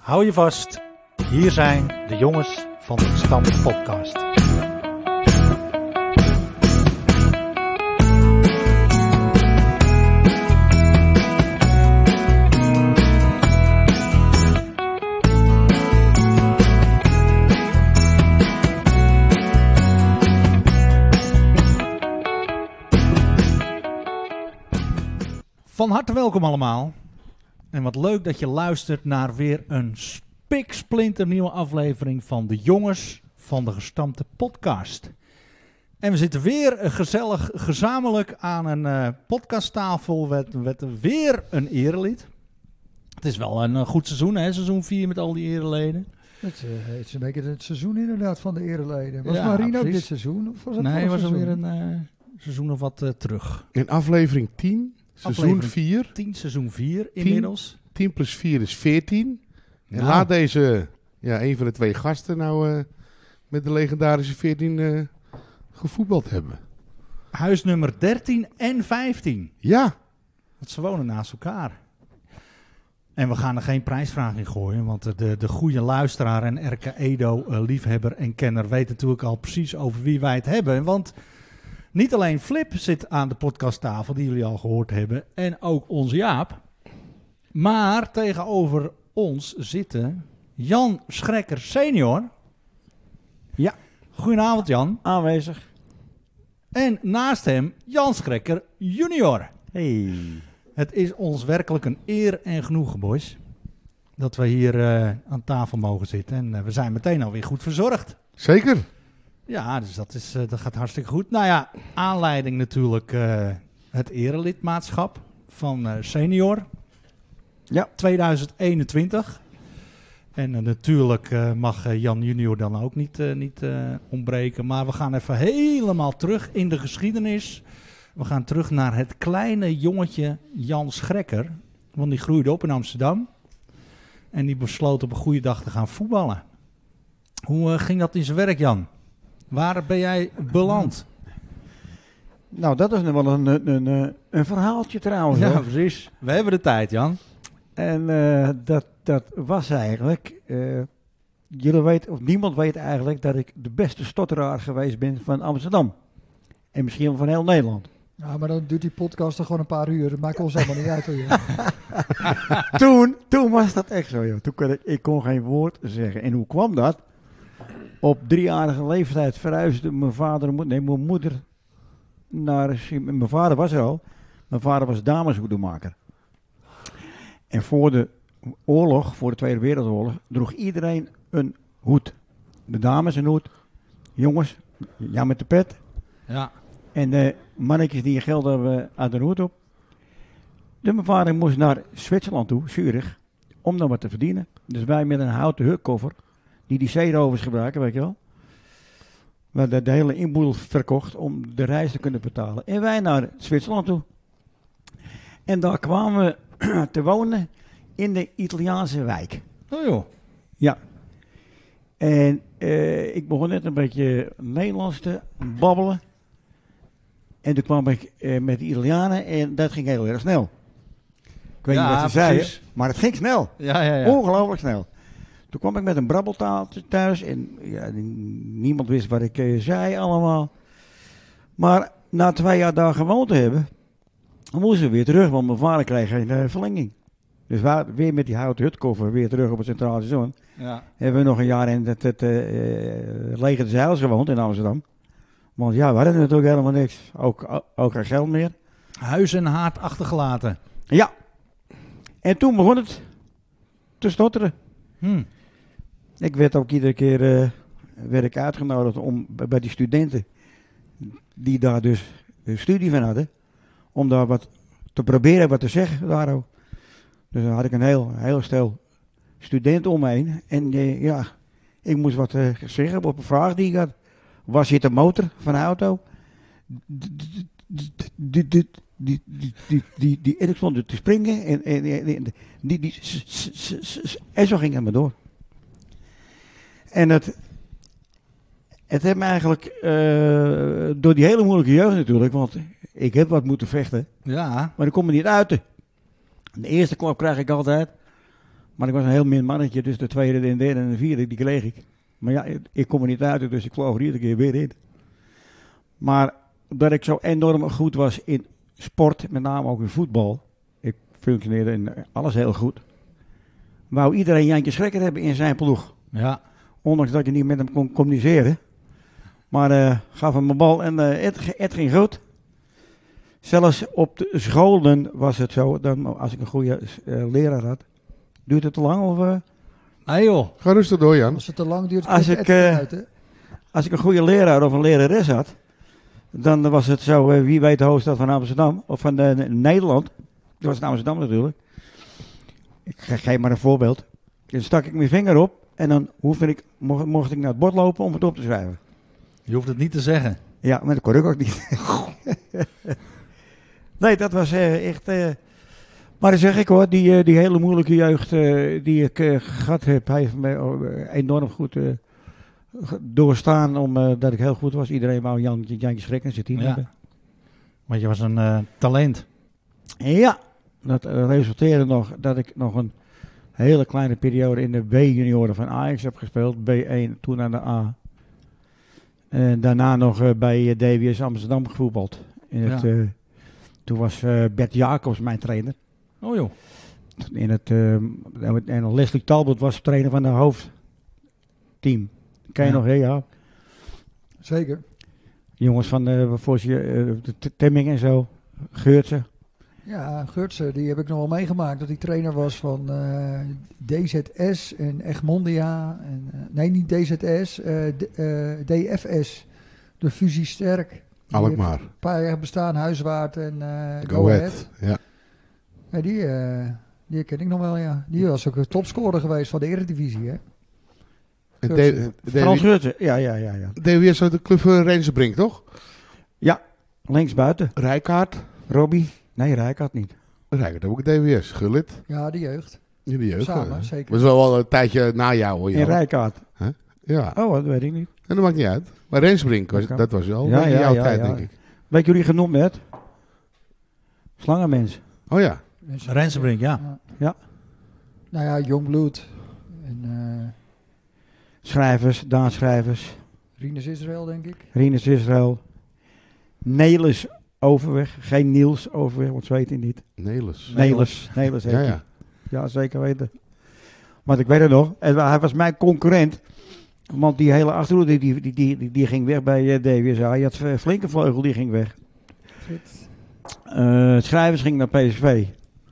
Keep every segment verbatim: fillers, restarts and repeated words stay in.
Hou je vast, hier zijn de jongens van de Gestampte Podcast. Van harte welkom allemaal. En wat leuk dat je luistert naar weer een spiksplinternieuwe aflevering van de jongens van de Gestampte Podcast. En we zitten weer gezellig gezamenlijk aan een uh, podcasttafel met, met weer een erelied. Het is wel een uh, goed seizoen, hè? Seizoen vier met al die ereleden. Het, uh, het is een beetje het seizoen inderdaad van de ereleden. Was Ja, Marino precies. dit seizoen? Of was het Nee, was seizoen? alweer een uh, seizoen of wat uh, terug. In aflevering tien, seizoen Aflevering vier. tien, seizoen vier inmiddels. tien plus vier is veertien. En Nou. laat deze, ja, een van de twee gasten nou uh, met de legendarische veertien uh, gevoetbald hebben. Huisnummer dertien en vijftien. Ja, Want ze wonen naast elkaar. En we gaan er geen prijsvraag in gooien, want de, de goede luisteraar en R K Edo-liefhebber en kenner weet natuurlijk al precies over wie wij het hebben. Want niet alleen Flip zit aan de podcasttafel, die jullie al gehoord hebben, en ook onze Jaap. Maar tegenover ons zitten Jan Schrekker senior. Ja. Goedenavond Jan. Aanwezig. En naast hem Jan Schrekker junior. Hey. Het is ons werkelijk een eer en genoegen, boys, dat we hier uh, aan tafel mogen zitten. En uh, we zijn meteen alweer goed verzorgd. zeker. Ja, dus dat, is, uh, dat gaat hartstikke goed. Nou ja, aanleiding natuurlijk uh, het erelidmaatschap van uh, senior. Ja. tweeduizend eenentwintig. En uh, natuurlijk uh, mag uh, Jan junior dan ook niet, uh, niet uh, ontbreken. Maar we gaan even helemaal terug in de geschiedenis. We gaan terug naar het kleine jongetje Jan Schrekker. Want die groeide op in Amsterdam. En die besloot op een goede dag te gaan voetballen. Hoe uh, ging dat in zijn werk, Jan? Waar ben jij beland? Nou, dat is nog wel een, een, een, een verhaaltje trouwens. Ja, hoor. precies. We hebben de tijd, Jan. En uh, dat, dat was eigenlijk... Uh, jullie weten, of niemand weet eigenlijk dat ik de beste stotteraar geweest ben van Amsterdam. En misschien wel van heel Nederland. Ja, maar dan duurt die podcast er gewoon een paar uur. Dat maakt ons helemaal niet uit. Hoor, joh. toen, toen was dat echt zo, joh. Toen kon ik, ik kon geen woord zeggen. En hoe kwam dat? Op driejarige leeftijd verhuisde mijn vader en moeder, nee, mijn moeder naar... Mijn vader was er al. Mijn vader was dameshoedemaker. En voor de oorlog, voor de Tweede Wereldoorlog, droeg iedereen een hoed. De dames een hoed. Jongens, ja met de pet. Ja. En de mannetjes die geld hebben uit de hoed op. Dus mijn vader moest naar Zwitserland toe, Zurich, om dan wat te verdienen. Dus wij met een houten hukkoffer, die die zeerovers gebruiken, weet je wel. We hadden de hele inboedel verkocht om de reis te kunnen betalen. En wij naar Zwitserland toe. En daar kwamen we te wonen in de Italiaanse wijk. Oh joh. Ja. En uh, ik begon net een beetje Nederlands te babbelen. En toen kwam ik uh, met de Italianen en dat ging heel erg snel. Ik weet Ja, niet wat ze zeiden, precies. maar het ging snel. Ja, ja, ja. Ongelooflijk snel. Toen kwam ik met een brabbeltaaltje thuis en ja, niemand wist wat ik uh, zei allemaal. Maar na twee jaar daar gewoond te hebben, moesten we weer terug, want mijn vader kreeg geen uh, verlenging. Dus we weer met die houten hutkoffer weer terug op het Centraal Station. Ja. Hebben we nog een jaar in het, het uh, leger des Heils gewoond in Amsterdam. Want ja, we hadden natuurlijk helemaal niks. Ook, ook geen geld meer. Huis en haard achtergelaten. Ja. En toen begon het te stotteren. Hm. Ik werd ook iedere keer uh, werd ik uitgenodigd om bij die studenten, die daar dus een studie van hadden, om daar wat te proberen wat te zeggen daarover. Dus dan had ik een heel, heel stel studenten om me heen. En uh, ja, ik moest wat uh, zeggen op een vraag die ik had. Waar zit de motor van de auto? Die, die, die, die, die, die, die, die, en ik stond te springen en, en, en, die, die, en zo ging het maar door. En het, het heeft me eigenlijk uh, door die hele moeilijke jeugd natuurlijk, want ik heb wat moeten vechten, Ja. maar ik kon me niet uiten. De eerste klap krijg ik altijd, Maar ik was een heel min mannetje, dus de tweede, de derde en de vierde, die kreeg ik. Maar ja, ik, ik kom er niet uit, dus ik vloog er iedere keer weer in. Maar dat ik zo enorm goed was in sport, met name ook in voetbal. Ik functioneerde in alles heel goed. Wou iedereen Jantje Schrekker hebben in zijn ploeg. Ja. Ondanks dat je niet met hem kon communiceren. Maar uh, gaf hem een bal en uh, het, het ging goed. Zelfs op de scholen was het zo, dan, als ik een goede uh, leraar had. Duurt het te lang? Of, uh, Nee joh. Ga rustig door, Jan. Als het te lang duurt, Als komt ik, het uh, uit, hè? als ik een goede leraar of een lerares had, dan was het zo, uh, wie weet de hoofdstad van Amsterdam, of van uh, Nederland. Dat was het Amsterdam natuurlijk. Ik ge geef maar een voorbeeld. Dan stak ik mijn vinger op en dan hoefde ik, mocht, mocht ik naar het bord lopen om het op te schrijven. Je hoeft het niet te zeggen. Ja, maar dat kon ik ook niet. Nee, dat was uh, echt... Uh, maar dan zeg ik hoor, die, uh, die hele moeilijke jeugd uh, die ik uh, gehad heb, hij heeft me uh, enorm goed uh, doorstaan, omdat uh, ik heel goed was. Iedereen wou Jan, Jantje Schrekker zijn team Ja. hebben. Want je was een uh, talent. Ja, dat uh, resulteerde nog dat ik nog een hele kleine periode in de B-junioren van Ajax heb gespeeld. B één, toen aan de A. En daarna nog uh, bij uh, D W S Amsterdam gevoetbald. In het, Ja. uh, toen was uh, Bert Jacobs mijn trainer. Oh joh. In het, uh, en Leslie Talbot was trainer van de hoofdteam. Ken je Ja. nog, hè? Ja. Zeker. Jongens van uh, voor je, uh, de Temming en zo. Geurtse. Ja, Geurtse, die heb ik nog wel meegemaakt. Dat hij trainer was van uh, D Z S en Egmondia. En, uh, nee, niet D Z S, uh, D, uh, D F S. De Fusie Sterk. Die Alkmaar. heeft Een paar jaar bestaan, Huiswaard en uh, Go, Go Ahead. Ahead. Ja. Ja, die, uh, die ken ik nog wel, ja. Die was ook een topscorer geweest van de Eredivisie, hè. En Geurtse. D- Frans D- Geurtse. Ja, ja, ja, ja. D W S uit de club van Rensenbrink, toch? Links buiten. Rijkaard. Robbie. Nee, Rijkaard niet. Rijkaard heb ik D W S. Gullit. Ja, de jeugd. Jullie jeugd. Samen, hè? zeker. Was wel wel een tijdje na jou, hoor. In Jan. Rijkaard. Ja. Oh, dat weet ik niet. En dat maakt niet uit. Maar Rensbrink, was, Oké. dat was wel Ja, in ja, jouw ja, tijd, ja. denk ik. Weet je hoe die genoemd werd? Slangenmens. Oh ja. Mensen- Rensenbrink, ja. Ja. Nou ja, Jongbloed. En uh, Schrijvers, Daan Schrijvers. Rinus Israël, denk ik. Rinus Israël. Nelis Overweg. Geen Niels Overweg, want ze weten het niet. Nelis. Nelis. Nelis heet Ja, hij. ja. Ja, zeker weten. Maar ik weet het nog. En hij was mijn concurrent. Want die hele achterhoede die, die, die, die, die ging weg bij uh, D W S A. Je had uh, flinke vleugel, die ging weg. Fit. Uh, Schrijvers ging naar P S V.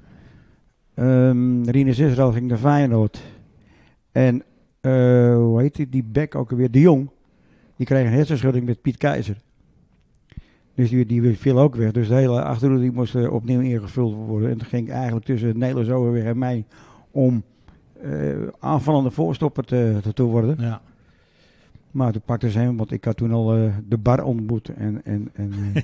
Um, Rinus Israël ging naar Feyenoord. En uh, hoe heet die, die bek ook alweer? De Jong. Die kreeg een hersenschudding met Piet Keizer. Dus die, die viel ook weg. Dus de hele achterhoede die moest uh, opnieuw ingevuld worden. En toen ging ik eigenlijk tussen Nederlands Overweg en mij om uh, aanvallende voorstopper te, te, te worden. Ja. Maar toen pakte ze hem, want ik had toen al uh, de bar ontmoet. En, en, en, uh,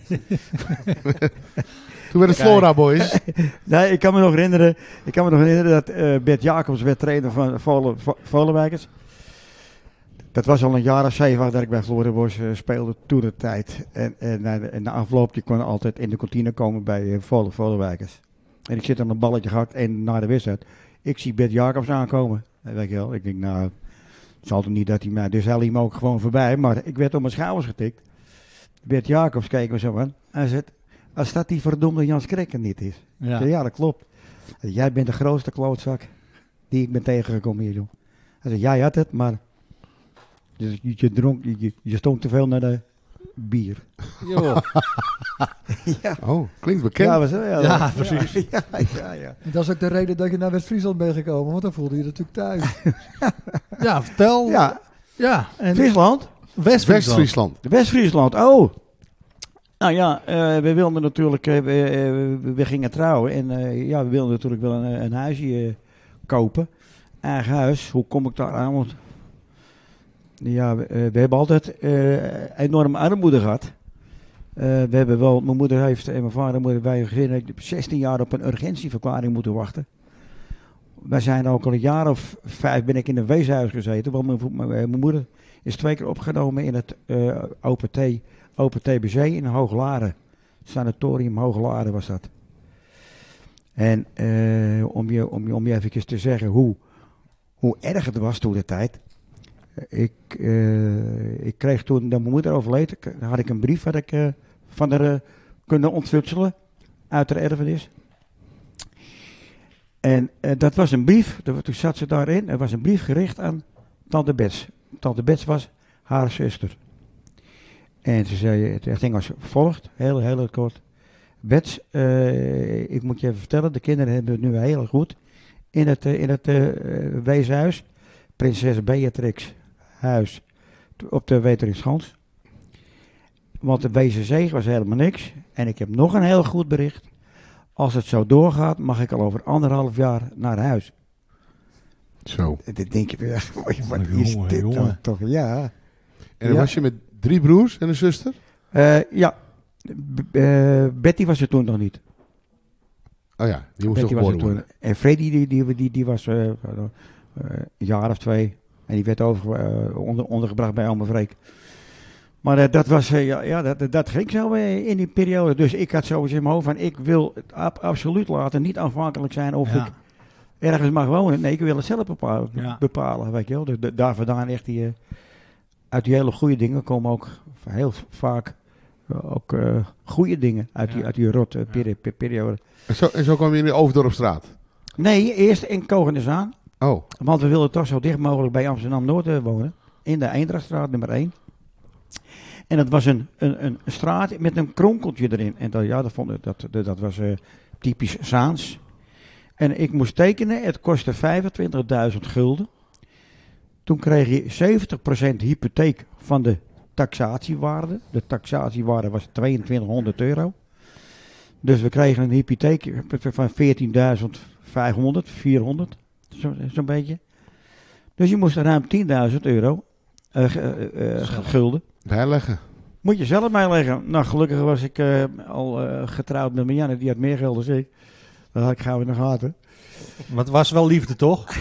Toen werd het Flora Boys. nee, ik kan me nog herinneren, ik kan me nog herinneren dat uh, Bert Jacobs werd trainer van Volen, Vo- Volenwijkers. Dat was al een jaar of zeven dat ik bij Florenbos uh, speelde toen de tijd. En, en, en, en de afloop, je kon altijd in de kantine komen bij uh, Volen, Volenwijkers. En ik zit aan een balletje gehakt en na de wedstrijd, ik zie Bert Jacobs aankomen. En weet je wel, ik denk nou, het zal toch niet dat hij mij, dus hij liep me ook gewoon voorbij. Maar ik werd op mijn schouders getikt. Bert Jacobs keek me zo aan. Hij zegt, als dat die verdomde Jan Skrekker niet is. Ja. Ja. ja, dat klopt. Hij zei, jij bent de grootste klootzak die ik ben tegengekomen hier, joh. Hij zei, jij had het, maar je, je, je dronk, je, je stonk te veel naar de bier. Joh. ja. Oh, klinkt bekend. Ja, was, ja, Ja, precies. Ja, ja, ja. En dat is ook de reden dat je naar West-Friesland bent gekomen, want dan voelde je je natuurlijk thuis. Ja, vertel. Ja, Ja. En Friesland. West-Friesland. West-Friesland. West-Friesland, oh. Nou ja, uh, we wilden natuurlijk, uh, we, uh, we gingen trouwen en uh, ja, we wilden natuurlijk wel een, een huisje uh, kopen. Eigen huis, hoe kom ik daar aan? Want ja, we, uh, we hebben altijd uh, enorm armoede gehad. Uh, we hebben wel, mijn moeder heeft en mijn vader en moeder bij een gezin zestien jaar op een urgentieverklaring moeten wachten. Wij zijn ook al een jaar of vijf ben ik in een weeshuis gezeten, want mijn, mijn, mijn moeder is twee keer opgenomen in het uh, O P T. Open T B C in Hooglaren. Sanatorium Hooglaren was dat. En uh, om, je, om, je, om je even te zeggen hoe, hoe erg het was toen de tijd. Ik, uh, ik kreeg toen, dat mijn moeder overleed, had ik een brief had ik, uh, van haar uh, kunnen ontfutselen uit de erfenis. En uh, dat was een brief, toen zat ze daarin, er was een brief gericht aan tante Bets. Tante Bets was haar zuster. En ze zei, het ging als volgt, heel, heel kort. Bets, uh, ik moet je even vertellen, de kinderen hebben het nu heel goed in het, uh, in het uh, weeshuis. Prinses Beatrix huis op de Weteringschans. Want de Wezenzeeg was helemaal niks. En ik heb nog een heel goed bericht. Als het zo doorgaat, mag ik al over anderhalf jaar naar huis. Zo. Dan denk je weer, wat Jongen, is dit jongen. dan toch? Ja. En dan Ja. was je met drie broers en een zuster? Uh, ja. B- uh, Betty was er toen nog niet. Oh ja, die moest Betty nog was er geboren toen. worden. En Freddy, die, die, die, die was uh, uh, een jaar of twee. En die werd over, uh, onder, ondergebracht bij oma Freek. Maar uh, dat was, uh, ja, ja dat, dat ging zo uh, in die periode. Dus ik had sowieso in mijn hoofd van, ik wil het ab- absoluut laten, niet afhankelijk zijn of Ja. ik ergens mag wonen. Nee, ik wil het zelf bepalen, Ja. bepalen weet je wel. Dus de- daar vandaan echt die, uh, uit die hele goede dingen komen ook heel vaak uh, ook uh, goede dingen uit, Ja. die, uit die rot uh, Ja. peri- per- periode. En zo, en zo kwam je in de Overdorpstraat. Nee, eerst in Kogenenzaan. Oh, Want we wilden toch zo dicht mogelijk bij Amsterdam-Noord uh, wonen. In de Eendrachtstraat nummer één. En dat was een, een, een straat met een kronkeltje erin. En dat, ja, dat, vond ik, dat, dat, dat was uh, typisch Zaans. En ik moest tekenen. Het kostte vijfentwintigduizend gulden. Toen kreeg je zeventig procent hypotheek van de taxatiewaarde. De taxatiewaarde was tweeëntwintighonderd euro. Dus we kregen een hypotheek van veertienduizend vijfhonderd, vierhonderd. Zo, zo'n beetje. Dus je moest ruim tienduizend euro uh, uh, uh, gulden. bijleggen. Moet je zelf bijleggen. Nou, gelukkig was ik uh, al uh, getrouwd met Marianne. Die had meer geld dan ik. Dat had ik gauw in de gaten. Maar het was wel liefde, toch?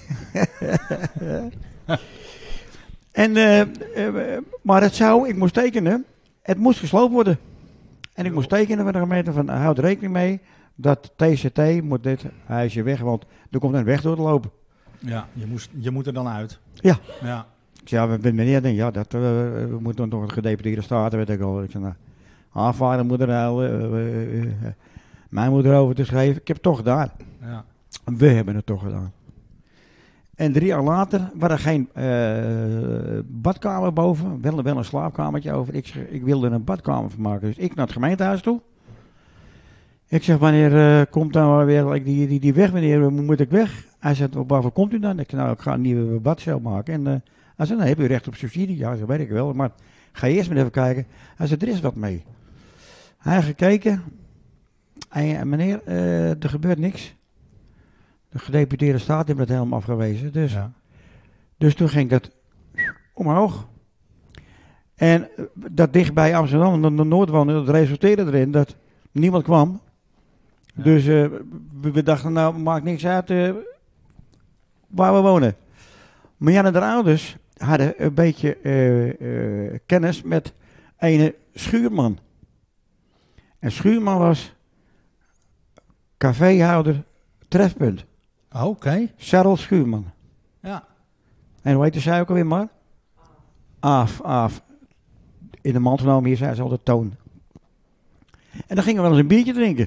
en, uh, uh, maar het zou, ik moest tekenen. Het moest gesloopt worden. En ik moest tekenen met de gemeente van, houd rekening mee dat T C T moet dit huisje weg, want er komt een weg door te lopen. Ja, je, moest, je moet er dan uit. Ja. Ja. Ik zei, ja, we- meneer, denk, ja, dat, uh, we moeten nog een gedeputeerde staten, weet ik al. Ik zei, nou, aanvaarden moet er huilen, uh, uh, uh, mijn moeder over te schrijven. Ik heb het toch gedaan. Ja. We hebben het toch gedaan. En drie jaar later was er geen uh, badkamer boven, wel, wel een slaapkamertje over. Ik, zeg, ik wilde er een badkamer van maken, dus ik naar het gemeentehuis toe. Ik zeg, wanneer uh, komt dan maar weer like, die, die, die weg, meneer, moet ik weg? Hij zegt, waarvoor komt u dan? Ik zei, nou, ik ga een nieuwe badcel maken. En uh, hij zei, nou, heb u recht op subsidie? Ja, dat weet ik wel, maar ga je eerst maar even kijken. Hij zei, er is wat mee. Hij heeft gekeken. En meneer, uh, er gebeurt niks. De gedeputeerde staat heeft het helemaal afgewezen. Dus, Ja. dus toen ging dat omhoog. En uh, dat dicht bij Amsterdam, de, de Noord woonde, dat resulteerde erin dat niemand kwam. Ja. Dus uh, we, we dachten, nou, maakt niks uit uh, waar we wonen. Marianne de ouders hadden een beetje uh, uh, kennis met een Schuurman. En Schuurman was caféhouder Trefpunt. Oké. Okay. Charles Schuurman. Ja. En hoe heet de zij ook alweer maar? Aaf, Aaf. In de mand genomen hier zei ze altijd Toon. En dan gingen we wel eens een biertje drinken.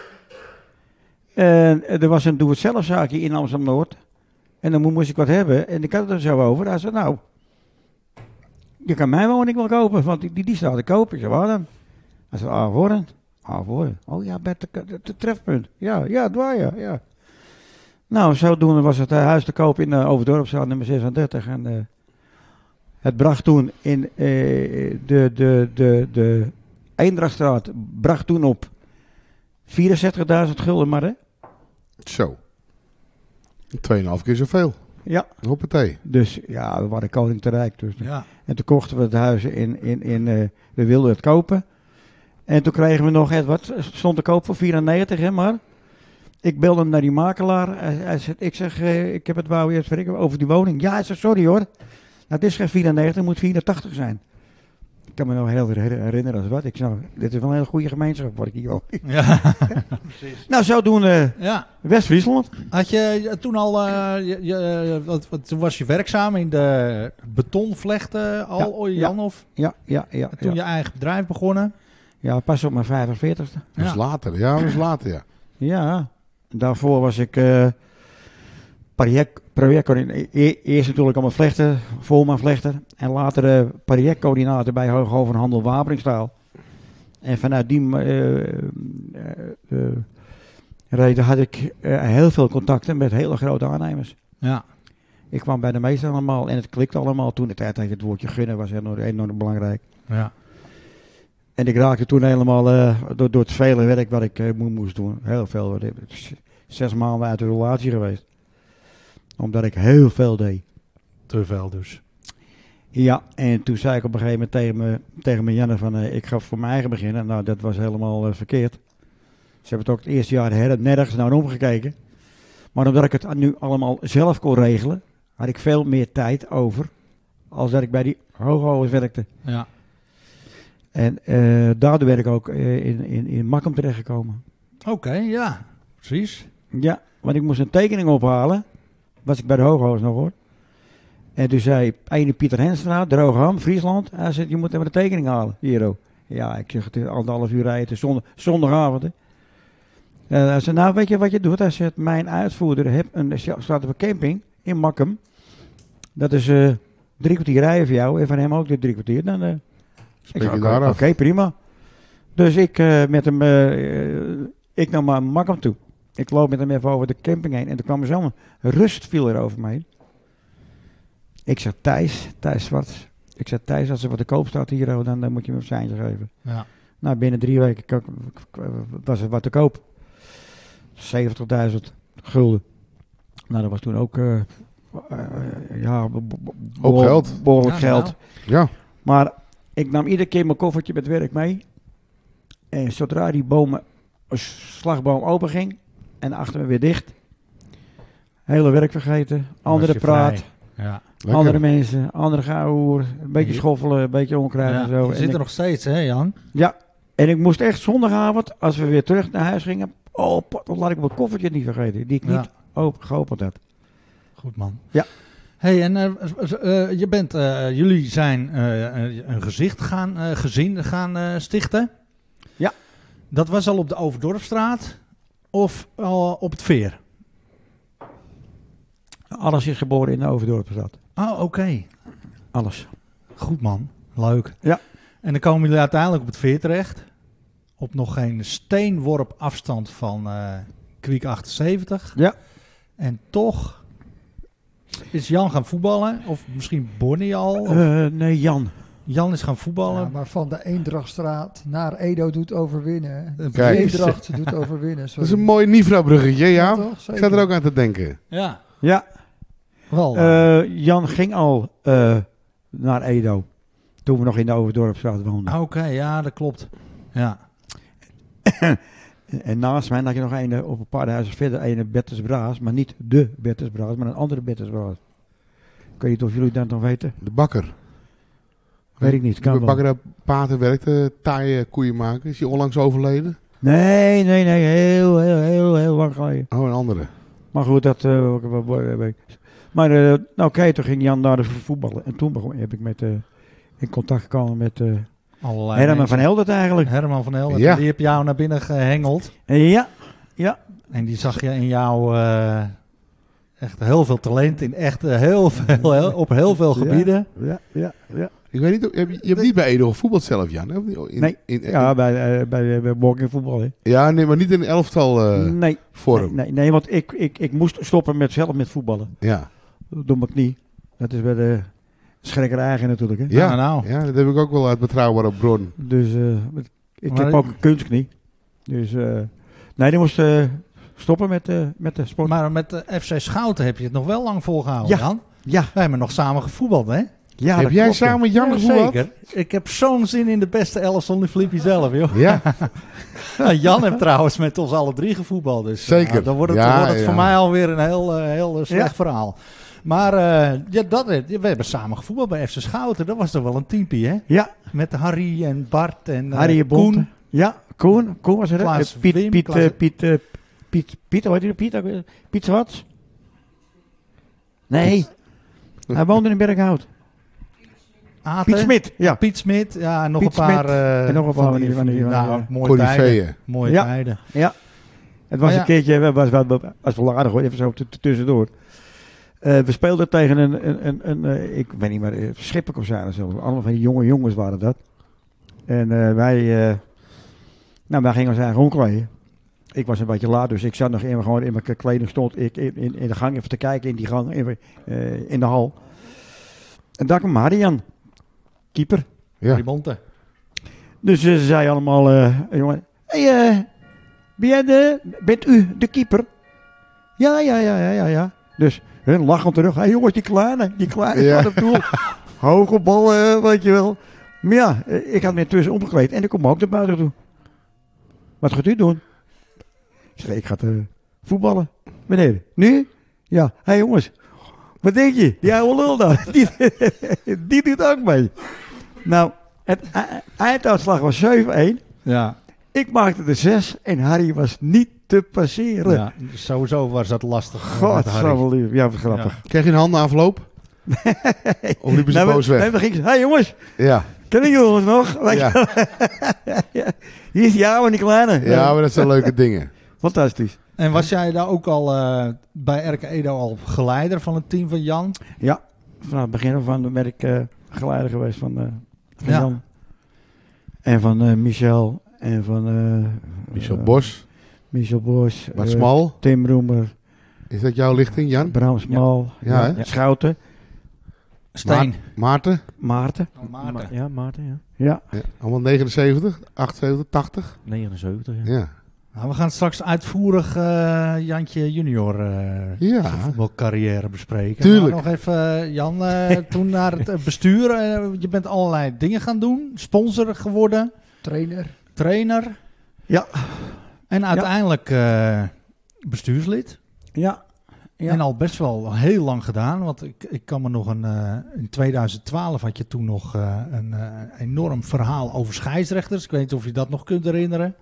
En er was een doe-het-zelf zaakje in Amsterdam-Noord. En dan moest ik wat hebben. En ik had het er zo over. Hij zei, nou, je kan mijn woning wel kopen, want die, die, die staat te kopen. Ik zei, waar dan? Hij zei, Avoren. Avoren. Oh ja, bij het Trefpunt. Ja, ja, het waar, ja, ja. Nou, zodoende was het uh, huis te koop in uh, Overdorpstraat nummer zesendertig. En uh, het bracht toen in uh, de, de, de, de Eendrachtstraat, bracht toen op vierenzestigduizend gulden maar, hè? Zo. Tweeënhalf keer zoveel. Ja. Hoppatee. Dus ja, we waren koning te rijk. Dus. Ja. En toen kochten we het huis in, in, in uh, we wilden het kopen. En toen kregen we nog, het, wat stond te koop voor vierennegentig, hè, maar... Ik belde hem naar die makelaar. Hij, hij zegt, ik zeg, uh, ik heb het wou eerst spreken over die woning. Ja, hij zegt, sorry hoor. Nou, het is geen vierennegentig, het moet vierentachtig zijn. Ik kan me nog heel her- herinneren als wat. Ik zei, nou, dit is wel een hele goede gemeenschap, wat ik hier hoor. Ja. Nou, zodoende ja. West-Friesland. Had je toen al, uh, je, je, wat, wat, toen was je werkzaam in de betonvlechten al, Ja, oh, Jan? Of Ja, ja, ja. toen ja. je eigen bedrijf begonnen? Ja, pas op mijn vijfenveertigste. Dat was Ja. later. Ja, dat was later, ja. Ja, daarvoor was ik uh, project, projectcoördinator. E- eerst natuurlijk allemaal vlechten, voorman vlechter. En later uh, projectcoördinator bij Hooghovenhandel Waperingstaal. En vanuit die uh, uh, uh, reden had ik uh, heel veel contacten met hele grote aannemers. Ja. Ik kwam bij de meesten allemaal en het klikte allemaal. Toen de tijd had je het woordje gunnen, was enorm, enorm belangrijk. Ja. En ik raakte toen helemaal uh, door, door het vele werk wat ik uh, mo- moest doen. Heel veel. Zes maanden uit de relatie geweest. Omdat ik heel veel deed. Te veel dus. Ja, en toen zei ik op een gegeven moment tegen me, tegen me Janne van uh, ik ga voor mijn eigen beginnen. Nou, dat was helemaal uh, verkeerd. Ze hebben het ook het eerste jaar her- nergens naar omgekeken. Maar omdat ik het nu allemaal zelf kon regelen, had ik veel meer tijd over als dat ik bij die hooghouders werkte. Ja. En uh, daardoor ben ik ook uh, in, in, in Makkum terechtgekomen. Oké, okay, ja. Precies. Ja, want ik moest een tekening ophalen. Was ik bij de hooghouders nog hoor. En toen zei ene Pieter Henstra, Droogeham, Friesland. Hij zei, je moet even een tekening halen, hier ook. Ja, ik zeg, het is anderhalf uur rijden, het is zondag, zondagavond. Hè. Uh, hij zei, nou weet je wat je doet? Hij zegt, mijn uitvoerder heb een, staat op een camping in Makkum. Dat is uh, drie kwartier rijden voor jou en van hem ook de drie kwartier. Dan, uh, Spreek ik je zei, daar oké, af. okay, prima. Dus ik uh, met hem, uh, ik nam maar Makkum toe. Ik loop met hem even over de camping heen en er kwam er zo'n rust viel er over mij heen. Ik zeg, Thijs, Thijs Zwart. Ik zeg, Thijs, als er wat te koop staat hier, dan, dan moet je me een seintje geven. Ja. Nou, binnen drie weken k- k- was er wat te koop. zeventigduizend gulden. Nou, dat was toen ook uh, uh, ja, be- be- Hoop geld. behoorlijk Ja, geld. nou. Ja. Maar ik nam iedere keer mijn koffertje met werk mee. En zodra die bomen, slagboom open ging en achter me weer dicht. Hele werk vergeten, andere Was je praat, vrij. Ja. Lekker. andere mensen, andere gauwhoer, een beetje Ja. schoffelen, een beetje onkruid Ja, en zo. je En zit ik- er nog steeds, hè Jan? Ja, en ik moest echt zondagavond, als we weer terug naar huis gingen, oh, pot, dan laat ik mijn koffertje niet vergeten, die ik Ja. niet open, geopend had. Goed man. Ja. Hey, en uh, uh, je bent, uh, jullie zijn uh, een gezicht gaan, uh, gezin gaan uh, stichten. Ja. Dat was al op de Overdorpstraat of al op het Veer? Alles is geboren in de Overdorpenstad. Oh, oké. Okay. Alles. Goed man. Leuk. Ja. En dan komen jullie uiteindelijk op het Veer terecht. Op nog geen steenworp afstand van uh, Kwiek achtenzeventig. Ja. En toch is Jan gaan voetballen. Of misschien Bonnie al. Of Uh, nee, Jan. Jan is gaan voetballen. Ja, maar van de Eendrachtstraat naar Edo doet overwinnen. hè. Kijk. Eendracht doet overwinnen. Dat is een mooi Nivra-bruggetje, ja. toch? Ik Zeker. sta er ook aan te denken. Ja, Ja, wel. uh, uh, Jan ging al uh, naar Edo. Toen we nog in de Overdorpstraat woonden. Oké, ja, dat klopt. Ja. En naast mij had je nog een op een paar huizen verder, een Bertus Braas. Maar niet de Bertus Braas, maar een andere Bertus Braas. Ik weet niet of jullie dat nog weten. De bakker. Weet ik niet, kan De wel. bakker dat paten werkte, taaie koeien maken. Is hij onlangs overleden? Nee, nee, nee, heel, heel, heel, heel lang geleden. Oh, een andere. Maar goed, dat... Uh, maar uh, nou oké, toen ging Jan naar de voetballen. En toen begon, heb ik met, uh, in contact gekomen met uh, Allerlei Herman mensen. van Heldert eigenlijk. Herman van Helden. Ja. Die heb jou naar binnen gehengeld. Ja, ja. En die zag je in jou uh, echt heel veel talent. In echt uh, heel veel, heel, op heel veel gebieden. Ja, ja, ja. Ik weet niet, heb je, je hebt niet bij Edo gevoetbald zelf, Jan? hè? Of niet? In, Nee. In, in, Ja, bij, uh, bij, bij walking voetbal. Hè. ja, nee, maar niet in een elftal uh, nee, vorm. nee, nee, nee, want ik, ik, ik moest stoppen met zelf met voetballen. Ja. Door mijn knie. Dat is bij de schrikker eigen natuurlijk. Hè. Ja. Nou, nou. ja, dat heb ik ook wel uit betrouwbare bron. Dus uh, ik Maar heb ik- ook een kunstknie. Dus uh, nee, die moest uh, stoppen met, uh, met de sport. Maar met de F C Schouten heb je het nog wel lang volgehouden, Ja. Jan. ja, Wij hebben nog samen gevoetbald, hè? ja, heb dat jij klopt, ja. samen met Jan Ja, gevoetbald? zeker. Ik heb zo'n zin in de beste elf zonder Flippy zelf, joh. Ja, Nou, Jan heeft trouwens met ons alle drie gevoetbald. Dus, Zeker. nou, dan wordt het, Ja, dan wordt het ja. voor mij alweer een heel, uh, heel uh, slecht Ja. verhaal. Maar uh, ja, dat, we hebben samen gevoetbald bij F C Schouten. Dat was toch wel een teampie, hè? Ja. Met Harry en Bart en uh, Harry Bonte. Koen. Ja, Koen. Koen was er. Klaas Uh, Piet, Wim, Piet, Klaas- uh, Piet, uh, Piet, Piet, hoe heet die? Piet, uh, Piet Zwart? Nee. Hij woonde in Berghout. Aten. Piet Smit, ja. Piet Smit, ja, en nog Piet een paar... Smit. uh, En nog een paar van die- van die- van die, nou, uh, mooie tijden. Coryfeeën. Mooie Ja. tijden. Het was Maar ja. een keertje, we was wel, was wel aardig hoor, even zo t- t- tussendoor. Uh, we speelden tegen een, een, een, een uh, ik weet niet meer, uh, Schipper of zo. Zelfs. Allemaal van die jonge jongens waren dat. En uh, wij, uh, nou, wij gingen ons eigen omkleden. Ik was een beetje laat, dus ik zat nog in, gewoon in mijn kleding stond ik in, in, in de gang even te kijken, in die gang, in, uh, in de hal. En daar kwam Marian, keeper. Ja. Harry Bonte. Dus uh, ze zei allemaal, uh, jongen, hey, uh, ben jij de, bent u de keeper? Ja, ja, ja, ja, ja, ja. Dus hun lachen terug. Hé hey, jongens, die kleine, die kleine Ja. van op doel. Hoge bal, uh, weet je wel. Maar ja, uh, ik had me tussen omgekleed en ik kom ook naar buiten toe. Wat gaat u doen? Ik zei, ik ga uh, voetballen. Meneer, nu? Ja, hé hey, jongens, wat denk je? Die oude lul daar, die, die doet ook mee. Nou, het e- einduitslag was zeven-een. Ja. Ik maakte er zes en Harry was niet te passeren. ja, sowieso was dat lastig. uh, met Harry. God, lief. Ja, wat grappig. Kreeg je een handenafloop? Of liepen ze Nou, boos we- weg? nee, we gingen, hé jongens, Ja. kennen jullie ons nog? Weet Ja. je wel? Ja. Hier is die oude en die kleine. ja, maar dat zijn leuke dingen. Fantastisch. En was jij daar ook al uh, bij R K Edo al geleider van het team van Jan? Ja, vanaf het begin af aan ben ik uh, geleider geweest van, uh, van Ja. Jan. En van uh, Michel. En van uh, Michel uh, Bos, Michel Bos. Bart uh, Smal. Tim Roemer. Is dat jouw lichting, Jan? Bram Smal. Ja, hè? Schouten. Steen. Maarten? Maarten. Oh, Maarten. Ma- ja, Maarten, ja. Ja. Ja. Allemaal negenenzeventig, achtenzeventig, tachtig? negenenzeventig, ja. Ja. Nou, we gaan straks uitvoerig uh, Jantje junior uh, Ja. zijn voetbalcarrière bespreken. Tuurlijk. Maar nog even, uh, Jan, uh, toen naar het uh, bestuur. Uh, je bent allerlei dingen gaan doen. Sponsor geworden, Trainer. trainer. Ja. En uiteindelijk uh, bestuurslid. Ja. Ja. En al best wel heel lang gedaan. Want ik, ik kan me nog een... Uh, in tweeduizend twaalf had je toen nog uh, een uh, enorm verhaal over scheidsrechters. Ik weet niet of je dat nog kunt herinneren.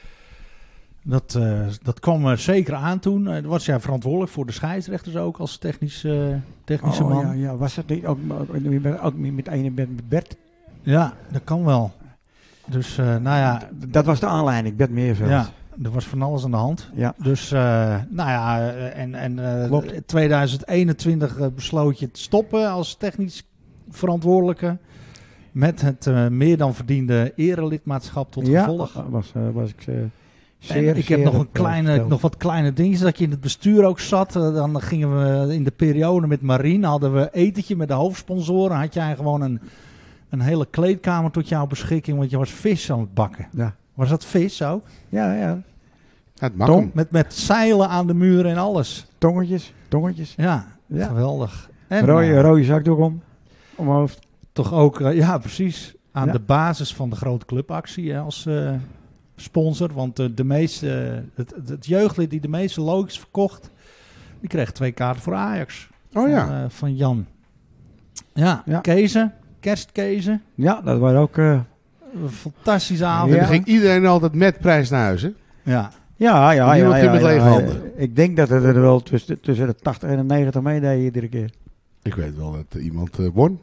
Dat, uh, dat kwam er zeker aan toen. Uh, was jij verantwoordelijk voor de scheidsrechters ook als technisch, uh, technische Oh, man? ja, ja, was dat niet ook, ook, ook, ook met een met Bert? Ja, dat kan wel. Dus, uh, nou ja... Dat was de aanleiding, Bert Meerveld. Ja, er was van alles aan de hand. Ja. Dus, uh, nou ja, uh, en, en uh, Klopt. tweeduizend eenentwintig uh, besloot je te stoppen als technisch verantwoordelijke. Met het uh, meer dan verdiende erelidmaatschap tot ja, gevolg. was, uh, was ik uh, En zeer, ik heb zeer nog, een op, uh, kleine, verteld. nog wat kleine dingetjes dat je in het bestuur ook zat. Uh, dan gingen we in de periode met Marien, hadden we etentje met de hoofdsponsoren. Had jij gewoon een, een hele kleedkamer tot jouw beschikking, want je was vis aan het bakken. Ja. Was dat vis ook? Ja, ja. Ja, het mag Tom? hem. Met, met zeilen aan de muren en alles. Tongetjes, tongetjes. Ja, Ja. geweldig. En Rode, uh, rode zakdoek om. Om mijn hoofd. toch ook, uh, ja precies, aan Ja. de basis van de grote clubactie hè, als uh, sponsor. Want uh, de meeste, het, het, het jeugdlid die de meeste logos verkocht, die kreeg twee kaarten voor Ajax. Oh van, ja. uh, van Jan. Ja, Ja. Kezen, kerstkezen. Ja, dat waren ook... Uh, Een fantastische En avond. dan Ja. ging iedereen altijd met prijs naar huis, hè? Ja. ja, ja, ja. Niemand ja, ging met ja, lege ja. handen. Ik denk dat het er wel tussen, tussen de tachtig en de negentig meededen iedere keer. Ik weet wel dat iemand uh, won.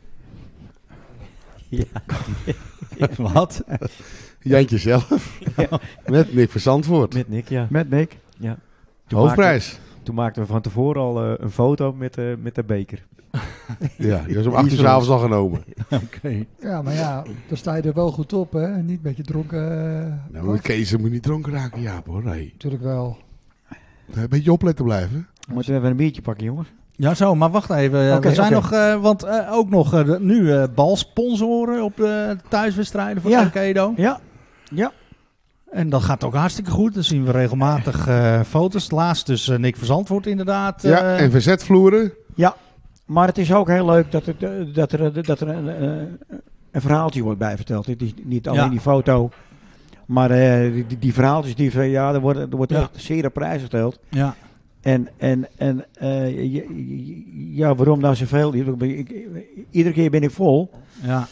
Wat? Jantje zelf. Ja. Met Nick van Zandvoort. Met Nick, ja. Met Nick. ja. Toen Hoofdprijs. maakten- Toen maakten we van tevoren al uh, een foto met, uh, met de beker. Ja, die was om acht uur 's avonds al genomen. Oké. Ja, maar ja, dan sta je er wel goed op, hè. Niet met je dronken... Uh, Nou, maar Kees moet niet dronken raken, Jaap, hoor. Nee. Natuurlijk wel. Een beetje opletten blijven. Moeten we even een biertje pakken, jongens? Ja, zo, maar wacht even. Oké, we zijn oké. nog, uh, want uh, ook nog uh, de- nu uh, balsponsoren op de thuiswedstrijden van Ja. R K Edo. Ja. Ja. En dat gaat ook hartstikke goed. Dan zien we regelmatig uh, foto's. Laatst dus uh, Nick van Zandvoort inderdaad. Uh, Ja, en verzetvloeren. Maar het is ook heel leuk dat, het, eh, dat er, dat er een, eh, een verhaaltje wordt bijverteld. Het is niet alleen Ja. die foto, maar eh, die, die verhaaltjes die, ja, er wordt, er wordt Ja. echt zeer op prijs gesteld. ja. En, en, en uh, ja, ja, waarom nou zoveel? Ik, ik, iedere keer ben ik vol. Ja.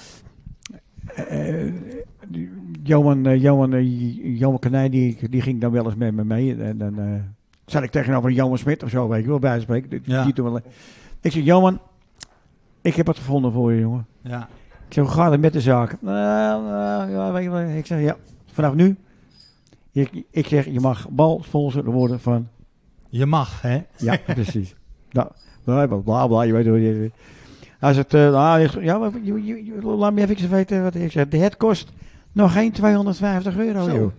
Uh, Johan, uh, Johan, uh, Johan Kanij, die, die ging dan wel eens met me mee. En dan uh, zat ik tegenover Johan Smit of zo, weet je wel, bij spreken. Die, Ja. die toen wel, ik zeg, Johan, ik heb het gevonden voor je, jongen. Ja. Ik zeg, hoe gaat het met de zaak? Uh, uh, ja, weet je wel. Ik zeg, ja, vanaf nu. Ik, ik zeg, je mag balsponsor worden van... Je mag, hè? Ja, precies. Nou, bla bla bla, je weet hoe je... Hij zegt, uh, nou, ik, ja, maar, je, je, je, laat me even weten wat ik zeg. De het kost nog geen tweehonderdvijftig euro, Zo. joh.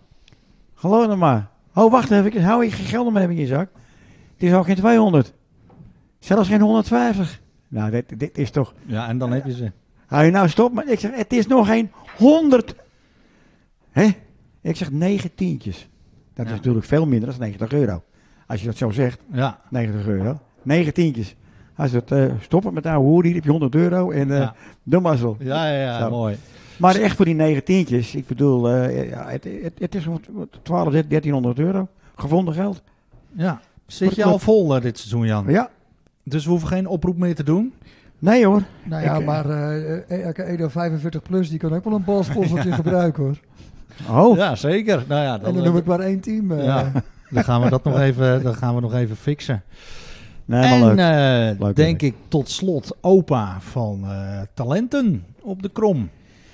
Geloof nou maar. Oh, wacht even, hou je geen geld meer in je zak. Het is ook geen tweehonderd. Zelfs geen honderdvijftig. Nou, dit, dit is toch... Ja, en dan heb je ze. Hou je nou stop, maar ik zeg, het is nog geen honderd. Hè? Ik zeg negen tientjes. Dat Ja. is natuurlijk veel minder dan negentig euro. Als je dat zo zegt, Ja. negentig euro. negen tientjes. Hij zegt, uh, stoppen met oude hoer, hier heb je honderd euro en uh, Ja. de mazzel. Ja, ja, ja, Zo. mooi. Maar echt voor die negen tientjes, ik bedoel, uh, ja, het, het, het is twaalf, dertienhonderd euro. Gevonden geld. Ja. Zit Voor je de al club. vol uh, dit seizoen, Jan? Ja. Dus we hoeven geen oproep meer te doen? Nee hoor. Nou ja, Ik, uh, maar uh, R K Edo vijfenveertig plus, die kan ook wel een balsponsortje gebruiken hoor. Oh. Ja, zeker. Nou ja, dan, En dan noem ik maar één team. Uh, ja. Dan gaan we dat nog even, dan gaan we nog even fixen. Nee, en maar leuk. uh, Leuk, denk leuk. ik tot slot opa van uh, talenten op de Krom.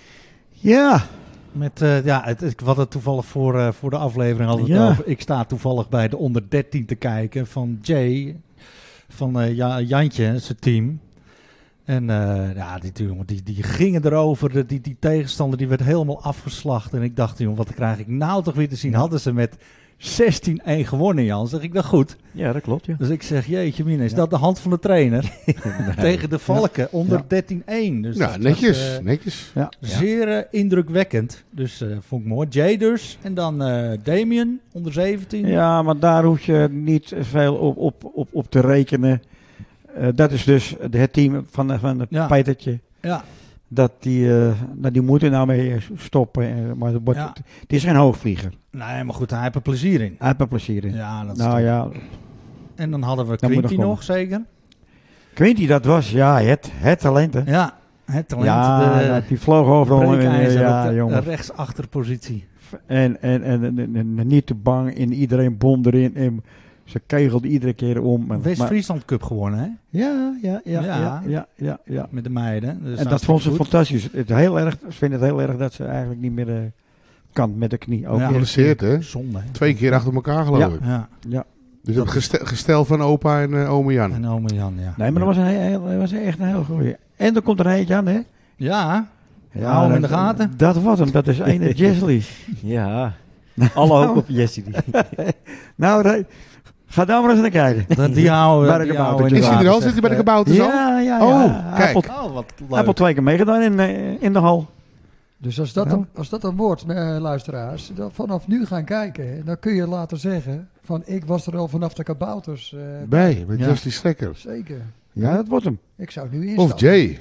Ja. Met, uh, ja, het, ik had het toevallig voor, uh, voor de aflevering had het Ja. over. Ik sta toevallig bij de onder dertien te kijken van Jay, van uh, ja, Jantje, zijn team. En uh, ja, die, die, die, die gingen erover. De, die, die tegenstander die werd helemaal afgeslacht. En ik dacht, jongen, wat krijg ik nou toch weer te zien? Hadden ze met zestien een gewonnen, Jan. Zeg ik, dat goed. Ja, dat klopt, ja. Dus ik zeg, jeetje mina, is Ja. dat de hand van de trainer? Nee. Tegen de Valken, onder Ja. dertien een. Dus Ja, dat netjes, was, uh, netjes. Ja. zeer uh, indrukwekkend. Dus uh, vond ik mooi. Jay dus. En dan uh, Damien, onder zeventien. Ja, maar daar hoef je niet veel op, op, op, op te rekenen. Uh, dat is dus de, het team van, van het Ja. Peitertje. Ja. Dat die, uh, nou, die moeten nou mee stoppen. Uh, maar het, wordt, Ja. het, het is geen hoogvlieger. Nee, maar goed, hij heeft er plezier in. Hij heeft er plezier in. Ja, dat is nou top. ja, En dan hadden we Dat moet Quinty nog nog, zeker? Quinty, dat was ja, het, het talent. Hè? Ja, het talent. Ja, de, dat- die vloog overal. in, breekijzer ja, op de jongen. rechtsachterpositie. En, en, en, en, en niet te bang. En iedereen bom erin. En ze kegelde iedere keer om. En- West-Friesland Cup gewonnen, hè? maar- Ja, ja, ja, Ja. ja, ja, ja, ja. Met de meiden. Dus En dat hartstikke vond ze goed. fantastisch. Het heel erg, ze vinden het heel erg dat ze eigenlijk niet meer uh, kan met de knie. Ook Ja. weer- Geblesseerd, hè? Zonde, hè? Twee keer achter elkaar, geloof Ja. ik. Ja, Dus het gestel, gestel van opa en uh, ome Jan. en ome Jan, ja. Nee, maar dat was, een heel, dat was echt een heel goeie. En er komt er eentje aan, hè? Ja, hou hem in de dat- gaten. Dat was hem, dat is ene Jesly. Ja. Alle hoop op Jesse. Nou, Ray, ga daar maar eens naar kijken. Dat die houden Bij de die kabouter. houden in de Is hij er gaten, al? Zit hij bij de zegt, kabouters al? Ja, ja, Oh, ja. Hij kijk. heeft eh, Oh, wat hij heeft al leuk. twee keer meegedaan in, eh, in de hal. Dus als dat, Ja. dan, als dat dan wordt, eh, luisteraars, dan vanaf nu gaan kijken, hè, dan kun je later zeggen van ik was er al vanaf de kabouters. eh, Bij, met Ja. Wesley Strekker. Zeker. Ja, dat wordt hem. Ik zou nu instappen. Of Jay.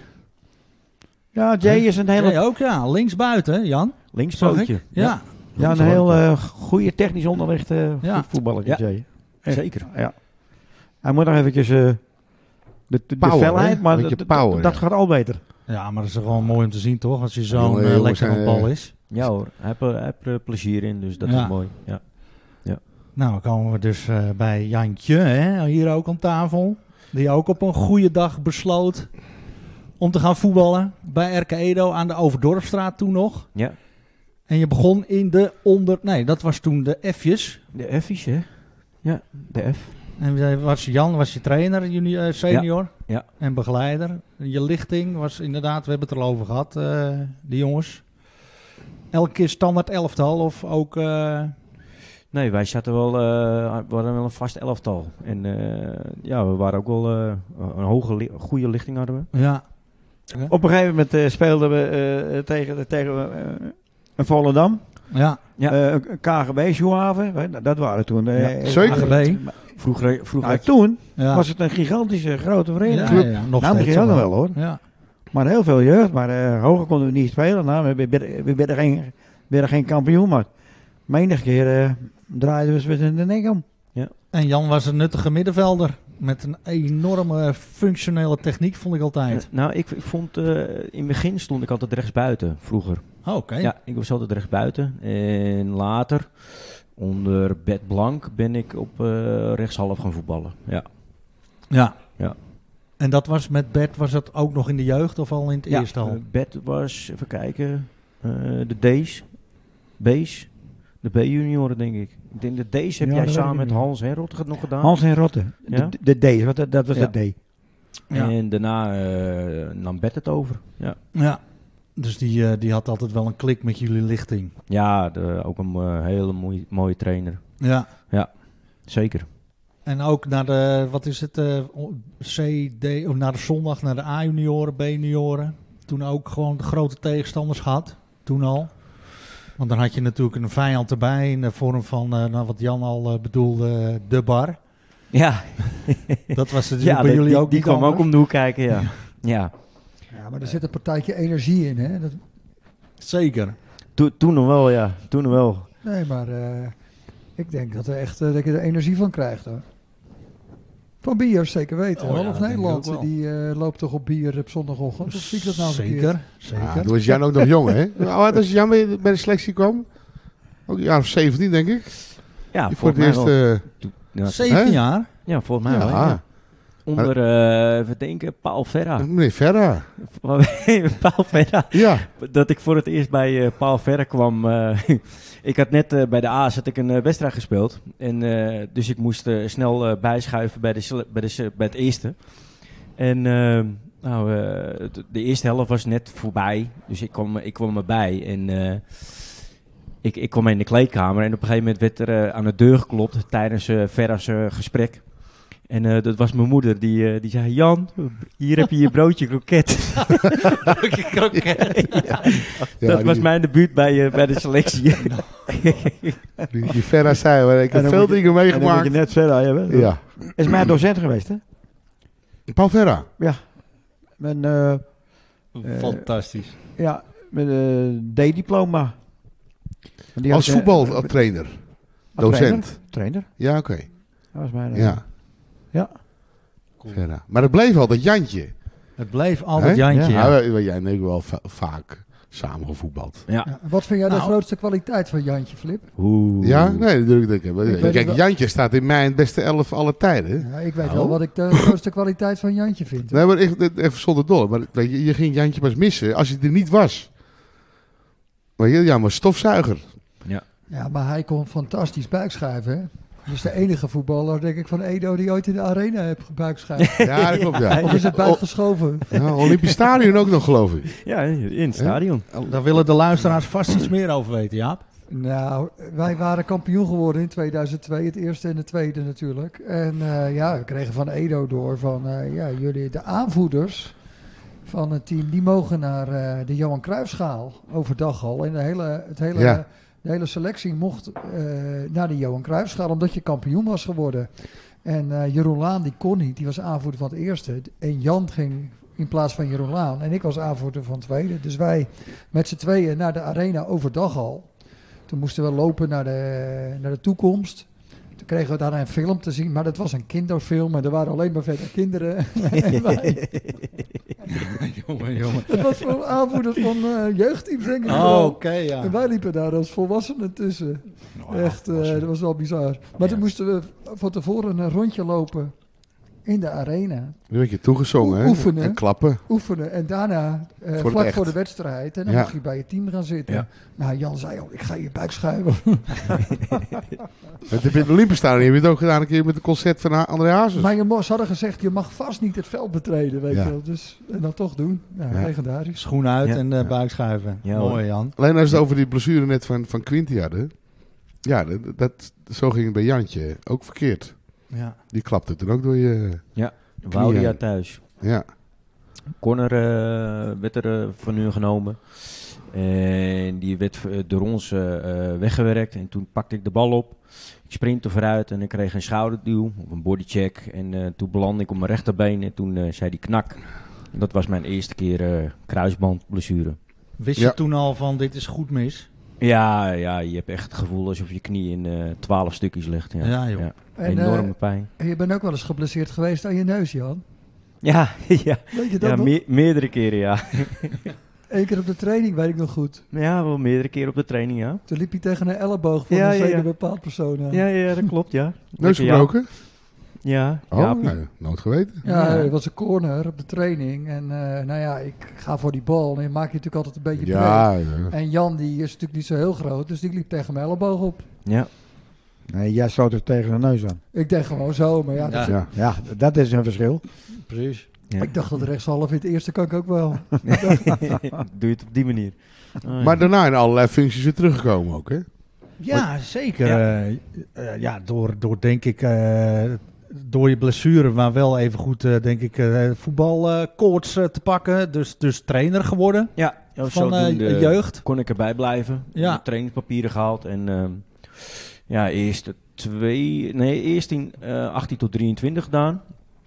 Ja, Jay is een hele, Jij ook, ja. Linksbuiten, Jan. Linkspootje. Ja. ja, een heel eh, goede technisch onderlegde Ja. voetballer, Ja. Jay. Echt. Zeker. Ja. Hij moet nog eventjes eh, de, de, de Power, felheid, hè? maar Beetje d- d- power, dat ja. gaat al beter. Ja, maar dat is gewoon mooi om te zien, toch? Als je zo'n Jongen, uh, jongens, lekker op eh, bal is. Ja hoor, hij heeft, er- hij heeft er plezier in, dus dat Ja. is mooi. Ja. Nou, dan komen we dus uh, bij Jantje, hè, hier ook aan tafel. Die ook op een goede dag besloot om te gaan voetballen bij R K Edo aan de Overdorpstraat toen nog. Ja. En je begon in de onder... Nee, dat was toen de F'jes. De F's, hè? Ja, de F. En was Jan was je trainer, junior, senior. Ja. En begeleider. Je lichting was inderdaad, we hebben het er al over gehad, uh, die jongens. Elke keer standaard elftal of ook... Uh, Nee, wij zaten wel, uh, we hadden wel een vast elftal. En uh, ja, we waren ook wel uh, een hoge, li- goede lichting hadden we. ja. Op een gegeven moment uh, speelden we uh, tegen, tegen uh, een Volendam. Ja. Ja. Uh, een K G B Zouave, dat waren toen. Uh, Ja, zeker. A G B. Vroeger, vroeger Nou, toen Ja. was het een gigantische grote ja, vereniging. ja, ja, nog Nou, steeds begin ook nog wel. wel hoor. Ja. Maar heel veel jeugd, maar uh, hoger konden we niet spelen. Nou, we werden, we werden, geen, werden geen kampioen, maar menig keer uh, draaiden we ze in de nek om. Ja. En Jan was een nuttige middenvelder. Met een enorme functionele techniek, vond ik altijd. Uh, nou, ik, ik vond... Uh, in het begin stond ik altijd rechtsbuiten, vroeger. Oh, oké. Ja, ik was altijd rechtsbuiten. En later, onder Bert Blank, ben ik op uh, rechtshalf gaan voetballen. Ja. Ja. Ja. En dat was met Bert, was dat ook nog in de jeugd of al in het ja, eerste al? Uh, Bert was, even kijken, uh, de D's, B's, de B-junioren denk ik. Ik denk de D's heb Ja, jij dat samen weet ik met niet. Hans en Rotte nog gedaan. Hans en Rotte. Ja? De, de D, wat, dat, dat was Ja. de D. Ja. En daarna uh, nam Bert het over. Ja, Ja. Dus die, uh, die had altijd wel een klik met jullie lichting. ja de, ook een uh, hele mooie, mooie trainer. Ja. Zeker. En ook naar de, wat is het, uh, C, D, of naar de zondag, naar de A-junioren, B-junioren. Toen ook gewoon de grote tegenstanders gehad, toen al. Want dan had je natuurlijk een vijand erbij in de vorm van, uh, nou, wat Jan al uh, bedoelde, de bar. Ja, Dat was het ja bij de, jullie die, ook die niet kwam ook anders? om de hoek kijken, ja. Ja, Ja, maar er zit een partijtje energie in, hè? Dat, Zeker. To, toen nog wel, ja. Toen nog wel. nee, maar uh, ik denk dat, er echt, uh, dat je er energie van krijgt, hoor. Van bier, zeker weten. Oh ja, Half dat denk ik Nederland ook wel. die uh, loopt toch op bier op zondagochtend? Of zie ik dat nou verkeerd? Zeker, zeker. Ja, toen was Jan ook nog jong, hè? Hoe oud was Jan bij bij de selectie kwam? Ook een jaar of zeventien, denk ik. Ja, Die voor het volgens mij eerst... wel. eh, Ja, zeventien Hè? jaar? ja, volgens mij ja, wel. Ja. Onder, uh, even denken, Paul Verra. meneer Verra. Paul Verra. Ja. Dat ik voor het eerst bij uh, Paul Verra kwam. Uh, ik had net uh, bij de A's had ik een uh, wedstrijd gespeeld. En, uh, dus ik moest uh, snel uh, bijschuiven bij, de, bij, de, bij het eerste. En uh, nou, uh, de, de eerste helft was net voorbij. Dus ik kwam, ik kwam erbij. En uh, ik, ik kwam in de kleedkamer. En op een gegeven moment werd er uh, aan de deur geklopt tijdens uh, Verra's uh, gesprek. En uh, dat was mijn moeder, die, uh, die zei... Jan, hier heb je je broodje kroket. Broodje kroket. ja, Ja, dat die- was mijn debuut bij, uh, bij de selectie. Die, die Verra zei, maar ik En heb dan veel moet je- dingen En dan moet meegemaakt. je net verder hebben. Ja. Is mijn docent geweest, hè? Paul Verra. Mijn, uh, Fantastisch. ja, met een uh, D-diploma. En die Als had, uh, voetbaltrainer. als Docent. Trainer. trainer. Ja, oké. Dat was mijn... uh, Ja. Ja. Verra. Maar het bleef altijd Jantje. Het bleef altijd Hè? Jantje. Ja, Ja. wij- wij- jij en ik wel va- vaak samen gevoetbald. ja. Ja, wat vind jij de Nou. grootste kwaliteit van Jantje, Flip? Oeh. Ja? Nee, natuurlijk. denk ik. weet het Kijk, wel. Jantje staat in mij in het beste elf alle tijden. Ja, ik weet Nou. wel wat ik de grootste kwaliteit van Jantje vind. Nee, maar echt, even zonder dolle. Maar weet je, je ging Jantje pas missen als hij er niet was. Maar je, ja, maar stofzuiger. Ja, maar hij kon fantastisch buikschuiven, hè? Dat is de enige voetballer, denk ik, van Edo die ooit in de arena heeft gebuikschuiven. Ja, dat klopt, ja. Of is het buitengeschoven? Ja, Olympisch Stadion ook nog, geloof ik. Ja, in het stadion. Daar willen de luisteraars vast iets meer over weten, Jaap. Nou, wij waren kampioen geworden in tweeduizend twee, het eerste en het tweede natuurlijk. En uh, ja, we kregen van Edo door van, uh, ja, jullie, de aanvoerders van het team, die mogen naar uh, de Johan Cruijffschaal overdag al. En de hele, het hele, Ja. de hele selectie mocht uh, naar de Johan Cruijffschaal, omdat je kampioen was geworden. En uh, Jeroen Laan, die kon niet, die was aanvoerder van het eerste. En Jan ging in plaats van Jeroen Laan. En ik was aanvoerder van het tweede. Dus wij met z'n tweeën naar de arena overdag al. Toen moesten we lopen naar de, naar de toekomst. Toen kregen we daar een film te zien, maar dat was een kinderfilm en er waren alleen maar verder kinderen. En wij- jongen, jongen. Het was voor aanvoerders van uh, jeugdteams, denk ik. Oh, vooral. oké, ja. En wij liepen daar als volwassenen tussen. Nou, Echt, uh, was- dat was wel bizar. Maar toen moesten we van tevoren een rondje lopen in de arena. Nu werd je toegezongen, hè? Oefenen. En klappen. Oefenen en daarna, uh, het vlak echt. voor de wedstrijd, en dan Ja. mocht je bij je team gaan zitten. Ja. Nou, Jan zei, oh, ik ga je buik schuiven. Dat heb je in het Olympisch Stadion. Je hebt het ook gedaan een keer met het concert van Ha- André Hazes. Maar je mo- ze hadden gezegd, je mag vast niet het veld betreden, weet Ja. je wel. Dus, en dan toch doen. Ja, Ja. legendarisch. Schoen uit Ja. en uh, buik schuiven. Ja, hoor. Mooi, Jan. Alleen als we het over die blessure net van, van Quinty hadden. Ja, dat, dat, zo ging het bij Jantje ook verkeerd. Ja. Die klapte toen ook door je... Woudia Knieën. thuis. Ja. Corner uh, werd er uh, van hun genomen. En die werd uh, door ons uh, uh, weggewerkt. En toen pakte ik de bal op. Ik sprintte vooruit en ik kreeg een schouderduw of een bodycheck. En uh, toen belandde ik op mijn rechterbeen en toen uh, zei die knak. En dat was mijn eerste keer uh, kruisbandblessure. Wist Ja. je toen al van dit is goed mis? Ja, ja, je hebt echt het gevoel alsof je knie in uh, twaalf stukjes ligt. Ja, Ja, joh. En, enorme uh, pijn. En je bent ook wel eens geblesseerd geweest aan je neus, Jan. Ja, ja. Weet je dat ja nog? me- meerdere keren, ja. Eén keer op de training, weet ik nog goed. Ja, wel meerdere keren op de training, ja. Toen liep hij tegen een elleboog van Ja, een ja, zeker ja. bepaald persoon aan. Ja, ja, dat klopt, ja. Neus Lekker, gebroken? Ja, Oh, ja. nee, nooit geweten. Ja, Ja. het was een corner op de training. En uh, nou ja, ik ga voor die bal. En dan maak je natuurlijk altijd een beetje Ja, breed. ja. En Jan, die is natuurlijk niet zo heel groot. Dus die liep tegen mijn elleboog op. ja. Nee, jij stoot er tegen zijn neus aan. Ik denk gewoon zo, maar ja, Ja. dat- ja. Ja, dat is een verschil. Precies. Ja. ik dacht dat rechtshalf in het eerste kan ik ook wel. Doe je het op die manier. Oh, ja. Maar daarna in allerlei functies weer teruggekomen ook, hè? Ja, zeker. Ja. Ja, uh, ja door, door denk ik, uh, door je blessure, maar wel even goed, uh, denk ik, uh, voetbalkoorts uh, te pakken. Dus, dus trainer geworden Ja, ja, van uh, zodoende jeugd. kon ik erbij blijven. Ja. De trainingspapieren gehaald. En uh, ja, eerst twee, nee, eerst in uh, achttien tot drieëntwintig gedaan.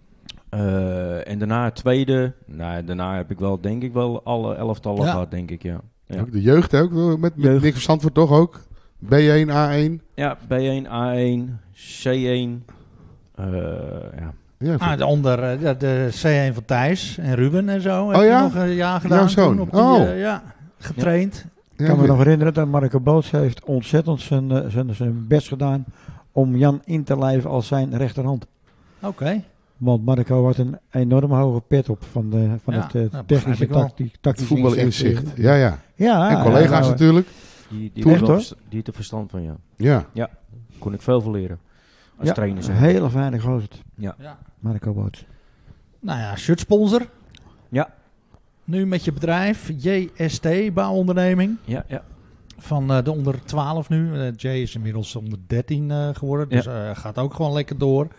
Uh, en daarna het tweede. Nou, daarna heb ik wel, denk ik wel, alle elftallen Ja. gehad, denk ik, ja. Ja, Ook de jeugd ook, met, met Jeugd. Nick van Zandvoort toch ook? B één, A één. ja B één, A één, C één. Uh, ja. Ja, Ah, onder uh, de, de C één van Thijs en Ruben en zo. Heb Oh ja? je nog een jaar gedaan. Jouw zoon? toen op die, Oh. uh, ja, getraind. Ik kan me nog herinneren dat Marco Boots heeft ontzettend zijn, uh, zijn, zijn best gedaan om Jan in te lijven als zijn rechterhand. Oké. Okay. Want Marco had een enorm hoge pet op van, de, van Ja, het uh, dat technische begrijp ik wel. tactiek. het voetbalinzicht. Ja, ja. Ja, En collega's ja, nou, natuurlijk. Die, die, Toen heeft toch? wel verst- die heeft er verstand van, ja. Ja. Kon ik veel van leren. Als ja, trainer een zijn. hele fijne gozer, Ja. Marco Boots. Nou ja, shirtsponsor. Ja. Nu met je bedrijf, J S T, bouwonderneming. Ja, ja. Van uh, de onder twaalf nu. Uh, Jay is inmiddels onder dertien uh, geworden. Dus uh, gaat ook gewoon lekker door.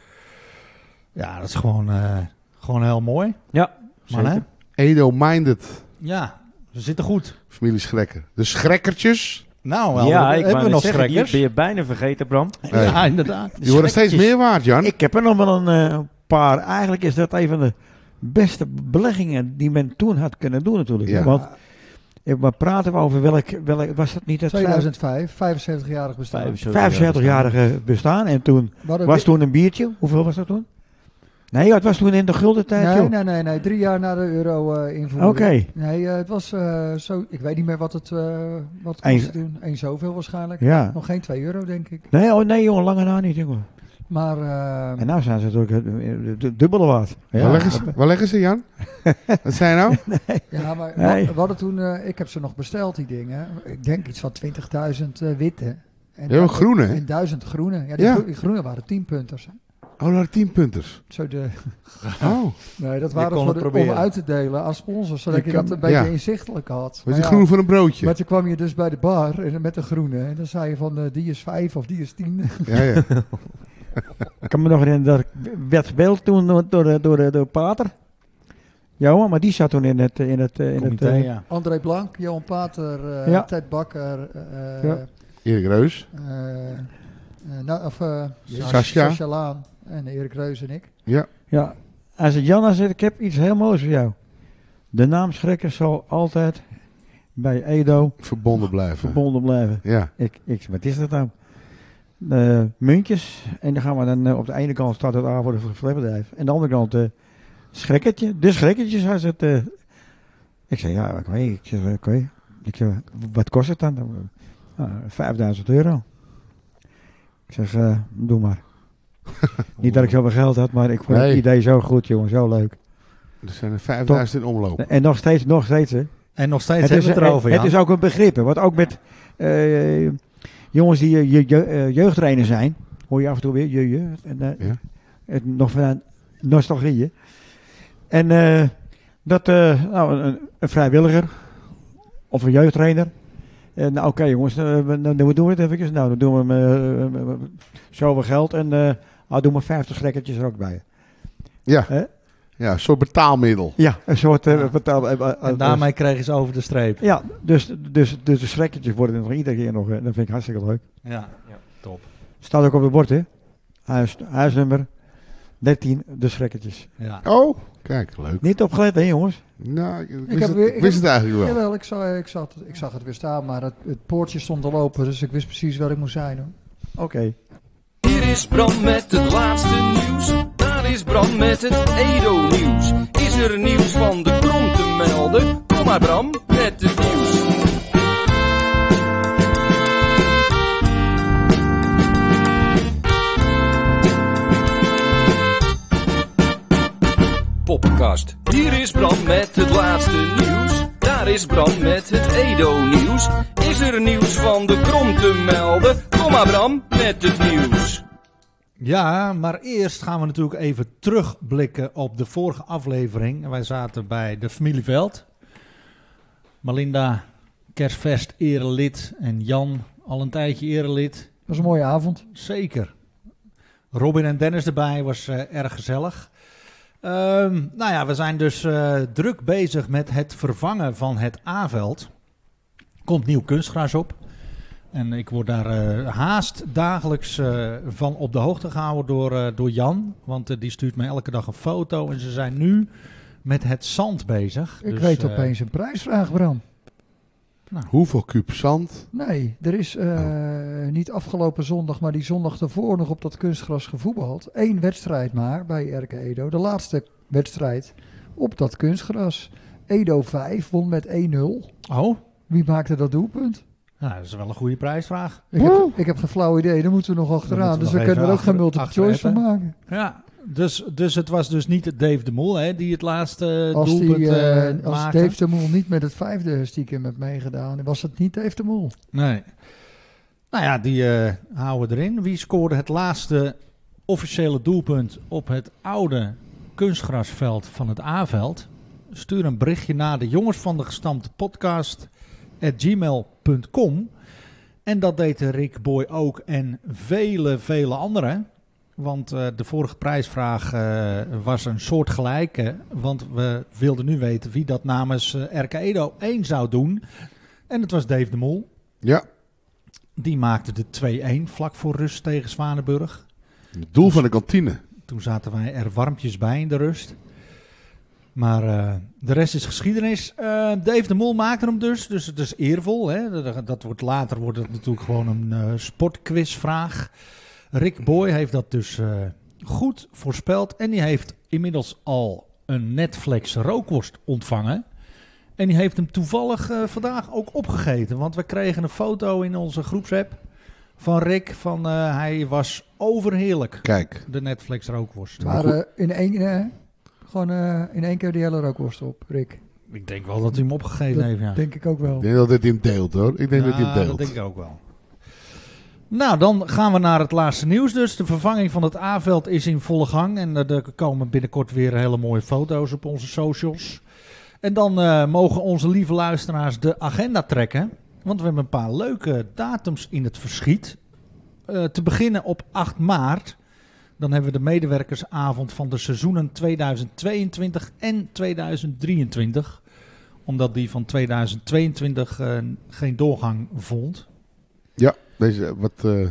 Ja, dat is gewoon, uh, gewoon heel mooi. Ja, Man, hè? zeker. Edo-minded. Ja, we zitten goed. Familie Schrekker. De Schrekkertjes. Nou, wel, Ja, we, ik hebben wou we net nog zeggen, die schrekkers. ben je bijna vergeten, Bram. Nee. Ja, inderdaad. Die worden steeds Schrekkertjes. meer waard, Jan. Ik heb er nog wel een uh, paar. Eigenlijk is dat een van de beste beleggingen die men toen had kunnen doen natuurlijk. Ja. Want eh, we praten we over welk, welk, was dat niet het tweeduizend vijf, vijfenzeventig-jarig bestaan. vijfenzeventig-jarige bestaan. En toen Wat was toen een biertje. Hoeveel was dat toen? Nee, het was toen in de gulden tijd. Nee, joh. nee, nee, nee, drie jaar na de euro-invoering. Oké. Nee, uh, het was uh, zo, ik weet niet meer wat het, uh, wat het Eén- kostte toen. Eén zoveel waarschijnlijk. Ja. Nog geen twee euro, denk ik. Nee, oh, nee jongen, lange na niet jongen. Maar uh, En nou zijn ze natuurlijk uh, du- dubbele waard. Waar, leggen ze, waar leggen ze, Jan? Wat zei je nou? ja, maar Nee. we, we hadden toen, uh, ik heb ze nog besteld, die dingen. Ik denk iets van twintigduizend uh, witte. En Ja, groene, hè? En duizend groene. Ja, die, Ja. gro- die groene waren tienpunters. hè. Oh, naar tien punters. Zo de, Oh, nee, dat Je waren kon voor het de, proberen. om uit te delen aan sponsors, zodat Je je kan- dat een beetje ja. inzichtelijk had. wat Maar is ja, groen voor een broodje? Maar toen kwam je dus bij de bar en met de groene. En dan zei je van, uh, die is vijf of die is tien. Ja, ja. Ik kan me nog herinneren dat ik werd gebeld toen door, door, door, door Pater. Ja, maar die zat toen in het... In het, in het Comité, eh, ja. André Blank, Johan Pater, uh, Ja. Ted Bakker, uh, Ja. Erik Reus. uh, uh, nou, of, uh, Sascha. Sascha Laan en Erik Reus en ik. Ja. Ja, als het Janna zegt, ik heb iets heel moois voor jou. De naam Schrekker zal altijd bij Edo Verbonden blijven. verbonden blijven. Ja. Ik, ik, wat is dat nou? Eh, muntjes. En dan gaan we dan eh, op de ene kant staat het A voor het verlebedrijf. En de andere kant eh schrekkertje. De schrekkertjes als het. eh. Ik zei ja, oké. Ik zeg oké. Ik zeg, wat kost het dan? Uh, vijfduizend euro. Ik zeg, eh, doe maar. Niet dat ik zoveel geld had, maar ik vond Nee. het idee zo goed, jongen. Zo leuk. Er zijn er vijfduizend in omloop. En nog steeds, nog steeds, hè. En nog steeds Het hebben is, we het erover, het ja. is ook een begrip, hè. Want ook met eh, jongens die je, je, je, eh, jeugdtrainer zijn, hoor je af en toe weer je jeugd. En, eh, Ja. het, nog vanuit nostalgie, hè. En eh, dat uh, nou, een, een vrijwilliger of een jeugdtrainer. En nou, oké jongens, uh, we, nou, we doen het even. Nou, dan doen we uh, uh, zoveel geld en uh, nou, doen we vijftig schrekkertjes er ook bij. Ja. Hè? Ja, een soort betaalmiddel. Ja, een soort uh, Ja. betaal. Uh, uh, En daarmee kregen ze over de streep. Ja, dus, dus, dus de schrekkertjes worden er nog iedere keer nog. Uh, dat vind ik hartstikke leuk. Ja, ja, top. Staat ook op het bord, hè? Huis, huisnummer dertien, de schrekkertjes. Ja. Oh, Kijk, leuk. Niet opgelet, hè jongens? Nou, ik, Ik wist, heb het, weer- ik ik wist heb- het eigenlijk wel. Jawel, ik zag, ik, zag, het- ik zag het weer staan, maar het, het poortje stond al open, dus ik wist precies waar ik moest zijn. Hoor. Oké. Hier is Bram met het laatste nieuws. Daar is Bram met het Edo-nieuws. Is er nieuws van de Krom te melden? Kom maar Bram met het nieuws. Poppenkast. Hier is Bram met het laatste nieuws. Daar is Bram met het Edo-nieuws. Is er nieuws van de Krom te melden? Kom maar Bram met het nieuws. Ja, maar eerst gaan we natuurlijk even terugblikken op de vorige aflevering. Wij zaten bij de familie Veld. Malinda, Kerstvest erelid en Jan, al een tijdje erelid. Dat was een mooie avond. Zeker. Robin en Dennis erbij, was uh, erg gezellig. Um, nou ja, we zijn dus uh, druk bezig met het vervangen van het A-veld. Komt nieuw kunstgras op. En ik word daar uh, haast dagelijks uh, van op de hoogte gehouden door, uh, door Jan. Want uh, die stuurt mij elke dag een foto. En ze zijn nu met het zand bezig. Ik dus, weet uh, opeens een prijsvraag, Bram. Hoeveel kuub zand? Nee, er is uh, niet afgelopen zondag, maar die zondag daarvoor nog op dat kunstgras gevoetbald. Eén wedstrijd maar bij R K Edo. De laatste wedstrijd op dat kunstgras. Edo vijf won met één nul. Oh, Wie maakte dat doelpunt? nou, dat is wel een goede prijsvraag. Ik heb, ik heb geen flauw idee, daar moeten we nog achteraan. moeten we Dus nog we kunnen er even ook geen achter- multiple choice van achteretten. maken. Ja, dus, dus het was dus niet Dave de Moel hè, die het laatste Als, doelpunt die, uh, uh, als maakte. Dave de Moel niet met het vijfde stiekem heeft meegedaan, was het niet Dave de Moel. Nee. Nou ja, die uh, houden we erin. Wie scoorde het laatste officiële doelpunt op het oude kunstgrasveld van het A-veld? Stuur een berichtje naar de jongens van de gestampte podcast at gmail punt com. En dat deed Rick Boy ook en vele, vele anderen. Want uh, de vorige prijsvraag uh, was een soortgelijke. Want we wilden nu weten wie dat namens uh, R K Edo één zou doen. En het was Dave de Mol. Ja. Die maakte de twee-een vlak voor rust tegen Zwanenburg. Het doel van de kantine. Toen zaten wij er warmpjes bij in de rust. Maar uh, de rest is geschiedenis. Uh, Dave de Mol maakte hem dus. Dus het is eervol. Hè? Dat, dat wordt, later wordt het natuurlijk gewoon een uh, sportquizvraag. Rick Boy heeft dat dus uh, goed voorspeld. En die heeft inmiddels al een Netflix rookworst ontvangen. En die heeft hem toevallig uh, vandaag ook opgegeten. Want we kregen een foto in onze groepsapp van Rick. Van uh, hij was overheerlijk. Kijk. De Netflix rookworst. Maar uh, in één, uh, gewoon uh, in één keer die hele rookworst op, Rick. Ik denk wel dat hij hem opgegeten Dat heeft, ja. denk ik ook wel. Ik denk dat hij hem deelt hoor. Ik denk ja, dat hij hem deelt. dat denk ik ook wel. Nou, dan gaan we naar het laatste nieuws dus. De vervanging van het A-veld is in volle gang. En uh, er komen binnenkort weer hele mooie foto's op onze socials. En dan uh, mogen onze lieve luisteraars de agenda trekken. Want we hebben een paar leuke datums in het verschiet. Uh, te beginnen op acht maart. Dan hebben we de medewerkersavond van de seizoenen tweeduizend tweeëntwintig en tweeduizend drieëntwintig. Omdat die van tweeduizend tweeëntwintig uh, geen doorgang vond. Ja, deze wat uh,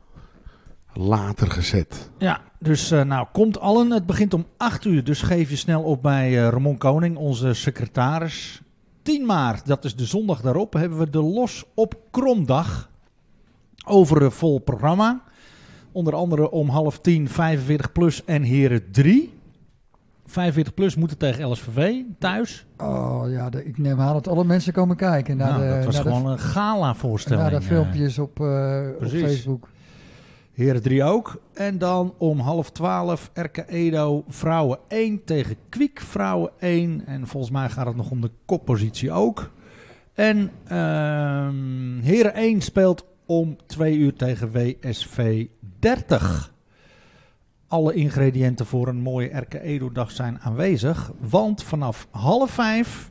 later gezet. Ja, dus uh, nou, komt allen. Het begint om acht uur, dus geef je snel op bij uh, Ramon Koning, onze secretaris. tien maart, dat is de zondag daarop, hebben we de Los op Kromdag. Over een vol programma. Onder andere om half tien, vijfenveertig plus en Heren drie. vijfenveertig plus moeten tegen L S V V thuis. Oh ja, de, ik neem aan dat alle mensen komen kijken naar Nou, de, dat was naar gewoon de, een gala-voorstelling. naar de filmpjes op, uh, op precies. Facebook. Heren drie ook. En dan om half twaalf R K Edo Vrouwen één tegen Kwiek Vrouwen één. En volgens mij gaat het nog om de koppositie ook. En uh, Heren één speelt om twee uur tegen W S V dertig. Alle ingrediënten voor een mooie R K Edo-dag zijn aanwezig. Want vanaf half vijf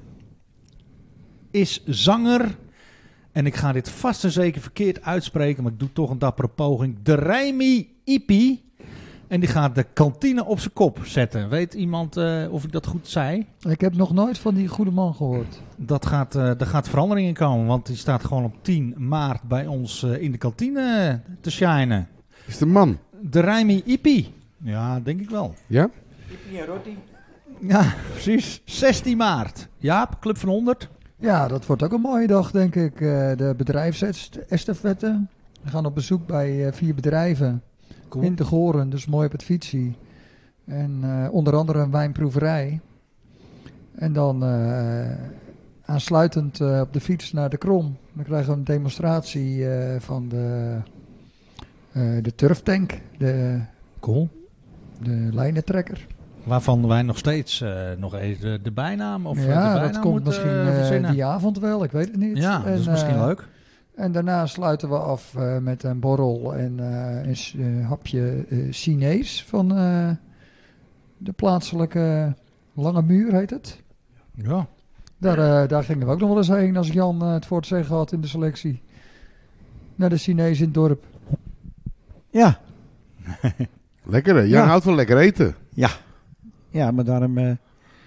is zanger... En ik ga dit vast en zeker verkeerd uitspreken, maar ik doe toch een dappere poging. De Rijmi Ipi. En die gaat de kantine op zijn kop zetten. Weet iemand uh, of ik dat goed zei? Ik heb nog nooit van die goede man gehoord. Dat gaat, uh, er gaat verandering in komen, want die staat gewoon op tien maart bij ons uh, in de kantine te shinen. Is de man? De Rijmi Ipi. Ja, denk ik wel. Ja? Ipi en Rotti. Ja, precies. zestien maart. Jaap, Club van honderd. Ja, dat wordt ook een mooie dag, denk ik. Uh, de bedrijfsestafette. We gaan op bezoek bij uh, vier bedrijven Cool. in de Goren, dus mooi op het fietsie. En uh, onder andere een wijnproeverij. En dan uh, aansluitend uh, op de fiets naar de Krom. Dan krijgen we een demonstratie uh, van de, uh, de turftank, de, Cool. de lijnentrekker. Waarvan wij nog steeds uh, nog even de, de bijnaam of uh, de Ja, bijnaam dat komt moeten, misschien uh, uh, verzinnen. die avond wel, ik weet het niet. Ja, dat is En, misschien uh, leuk. En daarna sluiten we af uh, met een borrel en uh, een s- uh, hapje uh, Chinees van uh, de plaatselijke Lange Muur, heet het. Ja. Daar, uh, daar gingen we ook nog wel eens heen als Jan uh, het voor het zeggen had in de selectie. Naar de Chinees in het dorp. Ja, Lekker hè? Jan Ja. houdt van lekker eten. ja, maar daarom eh, eh,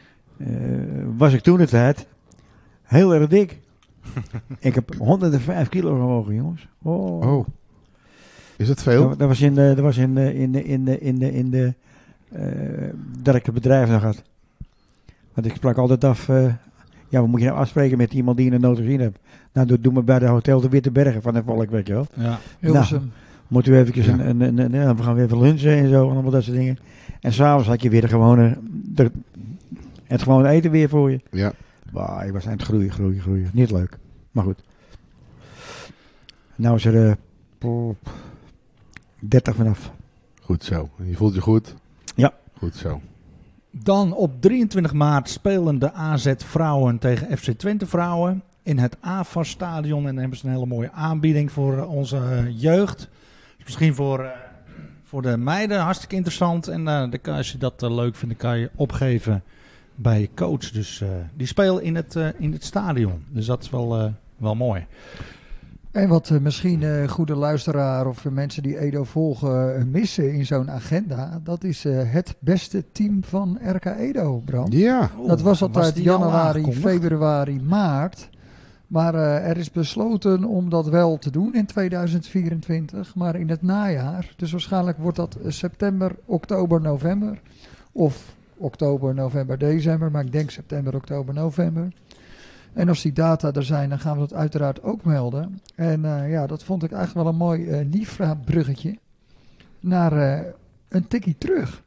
was ik toen de tijd heel erg dik. Ik heb honderdvijf kilo gewogen, jongens. Oh. Oh. Is dat veel? Dat, dat was in de, dat was in de, in de, in de, in de, in de eh, dat ik het bedrijf nog had. Want ik sprak altijd af, eh, ja, wat moet je nou afspreken met iemand die je in de nood gezien hebt? Nou, doe, doe maar bij de hotel de Witte Bergen van de Volk, weet je wel. Ja. Hilversum. Moeten we eventjes Ja. een, een, een, een, ja, we gaan weer even lunchen en zo, en allemaal dat soort dingen. En s'avonds had je weer de gewone, de, het gewone eten weer voor je. Ja. Bah, je was aan het groeien, groeien, groeien. Niet leuk, maar goed. Nou is er eh, pop, dertig vanaf. Goed zo. Je voelt je goed? Ja. Goed zo. Dan op drieëntwintig maart spelen de A Z vrouwen tegen F C Twente vrouwen in het A F A S-stadion. En dan hebben ze een hele mooie aanbieding voor uh, onze uh, jeugd. Dus misschien voor, uh, voor de meiden hartstikke interessant. En uh, dan kan, als je dat uh, leuk vindt, dan kan je opgeven bij je coach. Dus uh, die spelen in het, uh, in het stadion. Dus dat is wel, uh, wel mooi. En wat uh, misschien uh, goede luisteraar of uh, mensen die Edo volgen uh, missen in zo'n agenda, dat is uh, het beste team van R K Edo, Bram. Ja. Dat was altijd die al januari, aangekondigd? februari, maart. Maar uh, er is besloten om dat wel te doen in tweeduizend vierentwintig, maar in het najaar. Dus waarschijnlijk wordt dat uh, september, oktober, november. Of oktober, november, december. Maar ik denk september, oktober, november. En als die data er zijn, dan gaan we dat uiteraard ook melden. En uh, ja, dat vond ik eigenlijk wel een mooi uh, Nifra-bruggetje naar uh, een tikkie terug.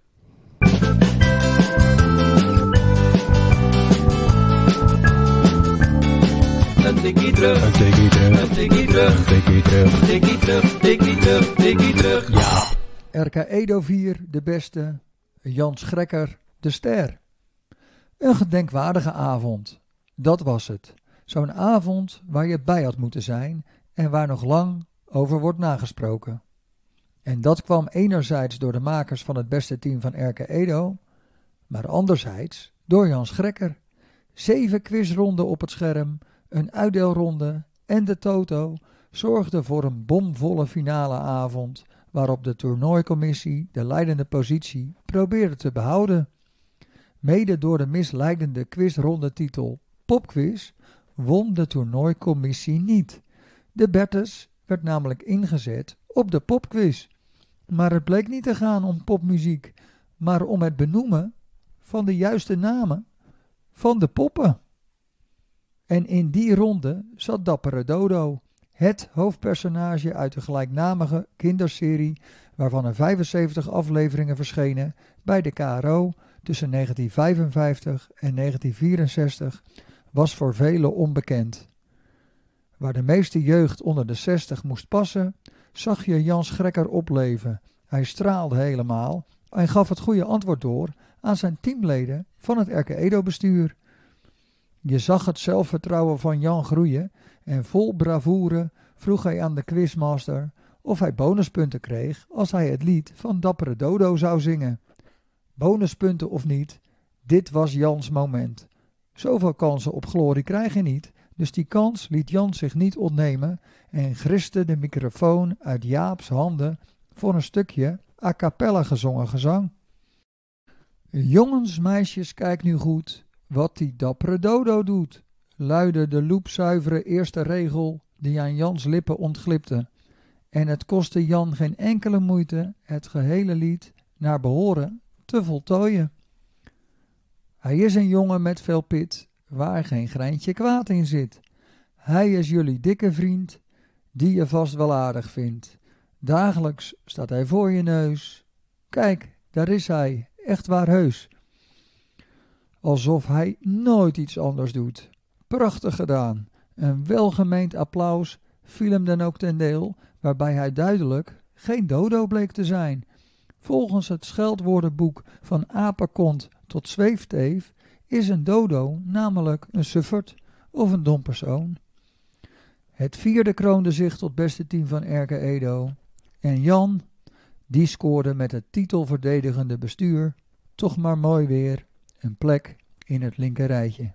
Een tikkie terug, een tikkie terug, een tikkie terug, een tikkie terug, tikkie terug, tikkie terug, tikkie terug. Ja. R K Edo vier, de beste. Jan Schrekker, de ster. Een gedenkwaardige avond. Dat was het. Zo'n avond waar je bij had moeten zijn en waar nog lang over wordt nagesproken. En dat kwam enerzijds door de makers van het beste team van R K Edo, maar anderzijds door Jan Schrekker. Zeven quizronden op het scherm, een uitdeelronde en de toto zorgden voor een bomvolle finaleavond waarop de toernooicommissie de leidende positie probeerde te behouden. Mede door de misleidende quizrondetitel Popquiz won de toernooicommissie niet. De Bertus werd namelijk ingezet op de popquiz. Maar het bleek niet te gaan om popmuziek, maar om het benoemen van de juiste namen van de poppen. En in die ronde zat Dappere Dodo, het hoofdpersonage uit de gelijknamige kinderserie waarvan er vijfenzeventig afleveringen verschenen bij de K R O tussen negentien vijfenvijftig en negentien vierenzestig, was voor velen onbekend. Waar de meeste jeugd onder de zestig moest passen, zag je Jan Schrekker opleven. Hij straalde helemaal en gaf het goede antwoord door aan zijn teamleden van het R K Edo-bestuur. Je zag het zelfvertrouwen van Jan groeien en vol bravoure vroeg hij aan de quizmaster of hij bonuspunten kreeg als hij het lied van Dappere Dodo zou zingen. Bonuspunten of niet, dit was Jans moment. Zoveel kansen op glorie krijg je niet, dus die kans liet Jan zich niet ontnemen en griste de microfoon uit Jaap's handen voor een stukje a cappella gezongen gezang. Jongens, meisjes, kijk nu goed wat die Dappere Dodo doet, luidde de loepzuivere eerste regel die aan Jans lippen ontglipte. En het kostte Jan geen enkele moeite het gehele lied naar behoren te voltooien. Hij is een jongen met veel pit, waar geen greintje kwaad in zit. Hij is jullie dikke vriend, die je vast wel aardig vindt. Dagelijks staat hij voor je neus. Kijk, daar is hij, echt waar heus. Alsof hij nooit iets anders doet. Prachtig gedaan. Een welgemeend applaus viel hem dan ook ten deel, waarbij hij duidelijk geen dodo bleek te zijn. Volgens het scheldwoordenboek van apenkont tot zweefteef is een dodo namelijk een suffert of een dom persoon. Het vierde kroonde zich tot beste team van Erke Edo. En Jan, die scoorde met het titelverdedigende bestuur toch maar mooi weer een plek in het linkerrijtje.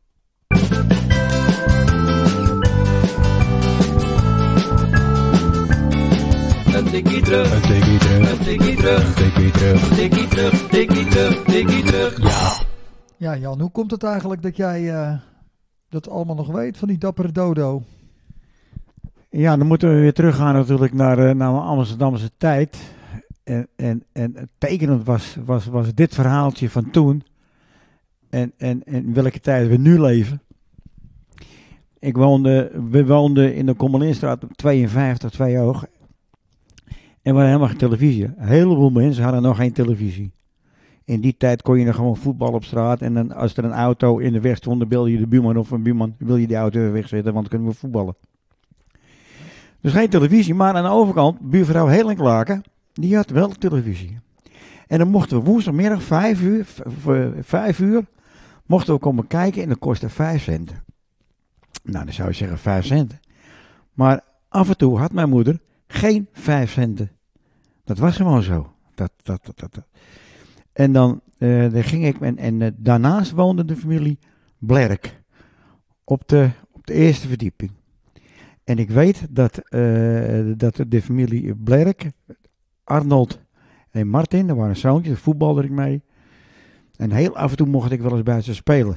Een tikkie terug, een tikkie terug, een tikkie terug, een tikkie terug, tikkie terug, tikkie terug, tikkie terug. Ja. Ja, Jan, hoe komt het eigenlijk dat jij uh, dat allemaal nog weet van die dappere dodo? Ja, dan moeten we weer teruggaan natuurlijk naar, uh, naar mijn Amsterdamse tijd. En, en, en tekenend was, was, was dit verhaaltje van toen. En, en, en in welke tijd we nu leven. Ik woonde, we woonden in de Kommelinstraat tweeënvijftig, twee oog. En we hadden helemaal geen televisie. Een heleboel mensen hadden nog geen televisie. In die tijd kon je nog gewoon voetbal op straat. En dan, als er een auto in de weg stond, dan belde je de buurman of een buurman. Wil je die auto weer wegzetten, want dan kunnen we voetballen. Dus geen televisie, maar aan de overkant, buurvrouw Helen Klaken, die had wel televisie. En dan mochten we woensdagmiddag vijf uur, vijf uur, mochten we komen kijken en dat kostte vijf centen. Nou, dan zou je zeggen vijf centen. Maar af en toe had mijn moeder geen vijf centen. Dat was gewoon zo. Dat, dat, dat, dat, dat. En dan, uh, dan ging ik, en, en uh, daarnaast woonde de familie Blerk. Op de, op de eerste verdieping. En ik weet dat, uh, dat de familie Blerk, Arnold en Martin, daar waren zoontjes, daar voetbalde ik mee. En heel af en toe mocht ik wel eens bij ze spelen.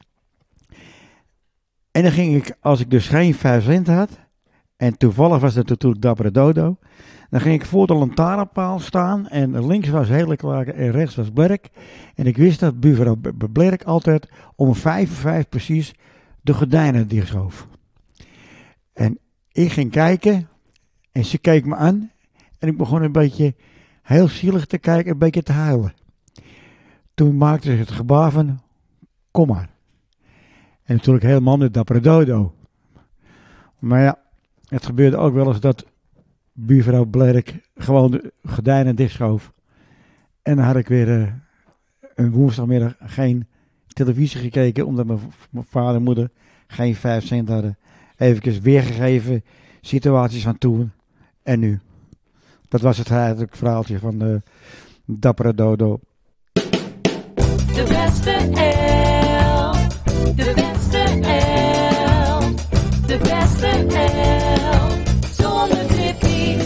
En dan ging ik, als ik dus geen vijf cent had, en toevallig was dat natuurlijk Dappere Dodo, dan ging ik voor de lantaarnpaal staan en links was Hele Klaken en rechts was Blerk. En ik wist dat buurvrouw Blerk altijd om vijf uur vijf precies de gordijnen dichtschoof. En ik ging kijken en ze keek me aan en ik begon een beetje heel zielig te kijken, een beetje te huilen. Toen maakte ze het gebaar van, kom maar. En natuurlijk helemaal met Dappere Dodo. Maar ja, het gebeurde ook wel eens dat buurvrouw Blerk gewoon de gordijnen dichtschoof. En dan had ik weer uh, een woensdagmiddag geen televisie gekeken, omdat mijn, mijn vader en moeder geen vijf cent hadden. Even weergegeven situaties van toen en nu. Dat was het eigenlijk verhaaltje van de Dappere Dodo. De beste elf, de beste elf, de beste elf, zonder Tippy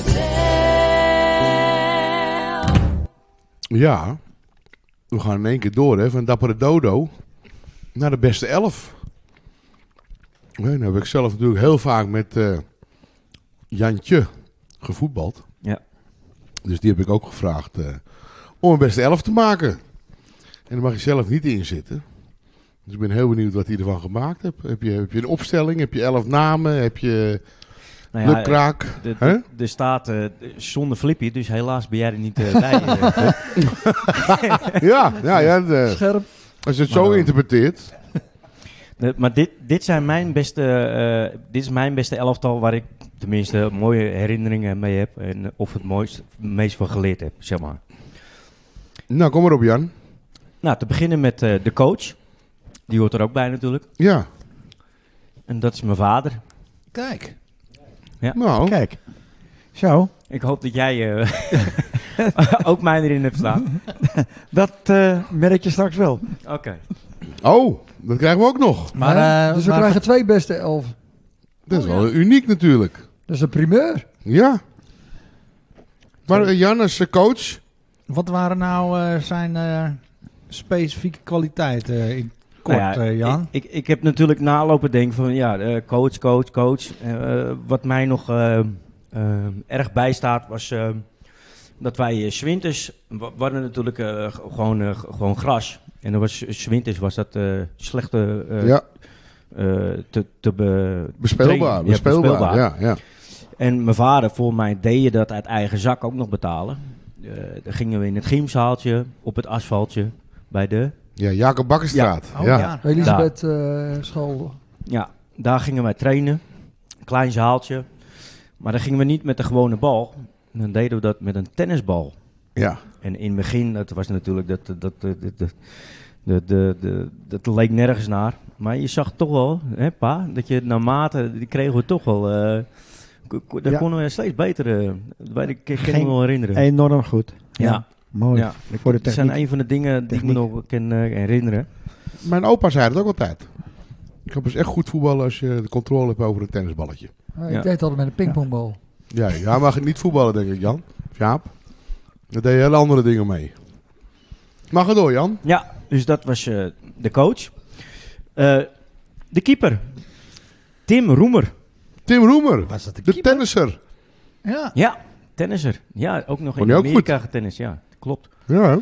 zelf. Ja, we gaan in één keer door, hè, van Dappere Dodo naar de beste elf. Ja, dan heb ik zelf natuurlijk heel vaak met uh, Jantje gevoetbald. Ja. Dus die heb ik ook gevraagd uh, om een beste elf te maken. En daar mag je zelf niet in zitten. Dus ik ben heel benieuwd wat hij ervan gemaakt hebt. Heb je, heb je een opstelling? Heb je elf namen? Heb je Nou ja, lukraak? de- Hè? de- Er staat uh, zonder Flippy, dus helaas ben jij er niet uh, bij. uh. Ja, ja, ja de- Scherp. als je het Maar zo dan- interpreteert. De- maar dit, dit, zijn mijn beste, uh, dit is mijn beste elftal waar ik tenminste mooie herinneringen mee heb. En uh, of het mooist, meest van geleerd heb, zeg maar. Nou, kom maar op, Jan. Nou, te beginnen met uh, de coach. Die hoort er ook bij natuurlijk. Ja. En dat is mijn vader. Kijk. Nou, Kijk, zo, Ik hoop dat jij uh, ook mij erin hebt staan. dat uh, merk je straks wel. Oké. oh, dat krijgen we ook nog. Maar, Hè? eh, dus we maar- krijgen twee beste elf. Dat is Oh, wel uniek natuurlijk. Dat is een primeur. Ja. Maar uh, Jan als uh, coach. Wat waren nou eh, zijn eh, specifieke kwaliteiten uh, in kort, Nou ja, eh, Jan? Ik, ik, ik heb natuurlijk nalopen denken van ja, uh, coach, coach, coach. Uh, wat mij nog uh, uh, erg bijstaat was uh, dat wij uh, 's winters, we we hadden natuurlijk uh, g- gewoon, uh, g- gewoon gras. En dan was 's winters was dat uh, slechte uh, ja, uh, te, te be, bespeelbaar. trainen. Ja, bespeelbaar. bespeelbaar. Ja, ja. En mijn vader, volgens mij, deed je dat uit eigen zak ook nog betalen. Uh, dan gingen we in het gymzaaltje, op het asfaltje, bij de... ja, Jacob Bakkerstraat. Oh, ja. ja. Elisabeth eh, school. Ja, daar gingen wij trainen. Klein zaaltje. Maar dan gingen we niet met de gewone bal. Dan deden we dat met een tennisbal. Ja. En in het begin, dat was natuurlijk, dat, dat, dat, dat, dat, dat, dat, dat, dat leek nergens naar. Maar je zag toch wel, hè pa, dat je naarmate, die kregen we toch wel, uh, k- k- daar Ja. konden we steeds beter, uh, weet ik, ik kan Geen- me wel herinneren. Enorm goed. Ja, Mooi. ja. Voor de Dat zijn techniek. een van de dingen die ik me Techniek. nog kan uh, herinneren. Mijn opa zei het ook altijd. Ik kan pas echt goed voetballen als je de controle hebt over een tennisballetje. Uh, Ja. Ik deed altijd met een pingpongbal. Ja, ja, mag je niet voetballen, denk ik, Jan. Of Jaap. Daar deed je hele andere dingen mee. Mag er door, Jan. Ja, dus dat was uh, de coach. Uh, de keeper, Tim Roemer. Tim Roemer, Was dat de de keeper? tennisser. Ja. Ja, tennisser. Ja, ook nog Vond in hij ook Amerika getennis. Ja, klopt. Ja,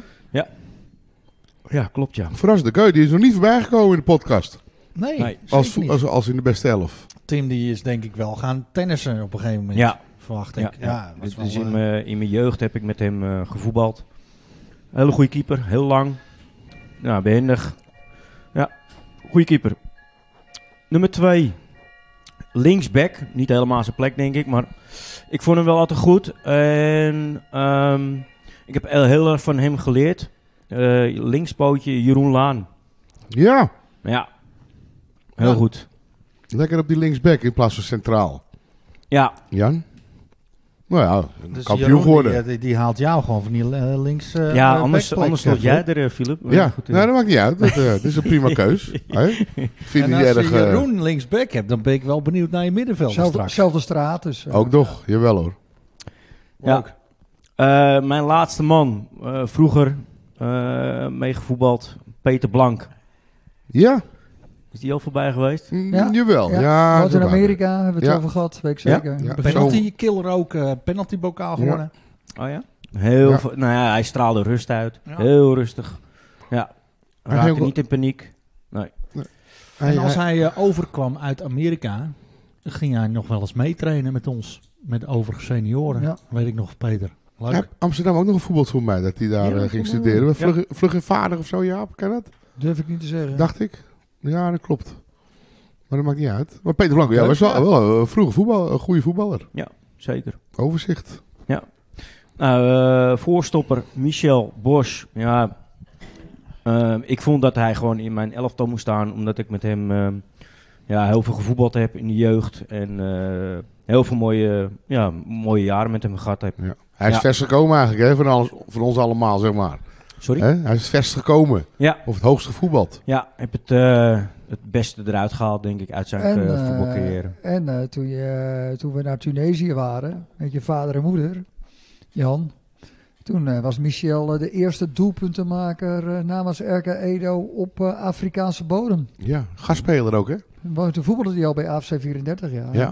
Ja, klopt ja. verrassende keuze. Die is nog niet voorbij gekomen in de podcast. Nee, Nee. zeker Als, vo- niet. als, als in de beste elf. Tim die is denk ik wel gaan tennissen op een gegeven moment. Ja. Verwacht Ja, ik. ja. Ja, was Dus, wel, dus in eh, mijn in mijn jeugd heb ik met hem uh, gevoetbald. Hele goede keeper, heel lang. Nou, behendig. Ja, goede keeper. Nummer twee, linksback. Niet helemaal zijn plek, denk ik, maar ik vond hem wel altijd goed. En um, ik heb heel, heel erg van hem geleerd. Uh, linkspootje Jeroen Laan. Ja, Ja, heel Ja. goed. lekker op die linksback in plaats van centraal. Ja, Jan? Nou ja, dus kampioen Jeroen, geworden. Die, die, die haalt jou gewoon van die uh, links. uh, ja uh, anders, backplek. anders stond jij er, uh, Philip. Ja, Goed, uh, nee, dat maakt niet uit. Dat, uh, dat is een prima keus. Hè? Vind En je als niet erg... je eh, Jeroen linksback hebt, dan ben ik wel benieuwd naar je middenveld Zelfde, straks. zelfde straat. Dus, uh, ook nog, jawel hoor. Ja. Uh, mijn laatste man, uh, vroeger uh, meegevoetbald, Peter Blank. Ja, Is die al voorbij geweest? mm, Ja, jawel. Ja, Ja, Woont in zo Amerika, hebben we het Ja. over gehad, weet ik Ja? zeker. Ja. Penalty killer ook, uh, penaltybokaal geworden. Oh ja? Heel Ja. veel- nou ja, hij straalde rust uit. Ja. Heel rustig. Ja. Hij Raakte ging ook- niet in paniek. Hij- En als hij- hij uh, overkwam uit Amerika, ging hij nog wel eens meetrainen met ons. Met overige senioren. Ja. Weet ik nog, Peter. Leuk. hij heeft Amsterdam ook nog een voorbeeld voor mij, dat hij daar Ja, eh, ging ja. studeren. Met Ja. vlug, vlug en vaardig of zo, Jaap, ken dat? Durf ik niet te zeggen. Dacht ik. Ja, dat klopt. Maar dat maakt niet uit. Maar Peter Blanco, ja, Leuk, was wel, ja. wel een vroege voetbal, een goede voetballer. Zeker. Overzicht. Nou, uh, voorstopper Michel Bosch. Ja, uh, ik vond dat hij gewoon in mijn elftal moest staan. Omdat ik met hem uh, ja, heel veel gevoetbald heb in de jeugd. En uh, heel veel mooie, ja, mooie jaren met hem gehad heb. Ja. Hij is Ja. vers gekomen eigenlijk, hè, van, alles, van ons allemaal, zeg maar. Sorry? Hè? Hij is vers gekomen. Ja. Of het hoogst gevoetbald. Ja, heb het, uh, het beste eruit gehaald, denk ik, uit zijn En, uh, eh, voetbalcarrière. en uh, toen, je, toen we naar Tunesië waren, met je vader en moeder, Jan, toen uh, was Michel uh, de eerste doelpuntenmaker uh, namens R K Edo op uh, Afrikaanse bodem. Ja, gastspeler ook, hè? Want toen voetbalde hij al bij A F C vierendertig jaar. Ja.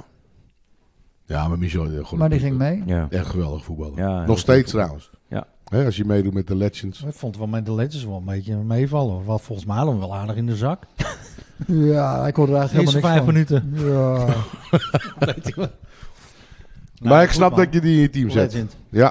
Ja, maar Michel... eh, gewoon Maar die een- ging mee. Ja. Echt geweldig voetballer. Ja, heel Nog steeds goed. trouwens. Ja. Hè, als je meedoet met de Legends. Ik vond wel met de Legends wel een beetje meevallen. Wat volgens mij hadden we wel aardig in de zak. Ja, hij kon er eigenlijk Eerste helemaal vijf niks van. minuten. Ja. Weet je wel. maar Nou, ik goed, snap man. dat je die in je team zet. Legend. Ja.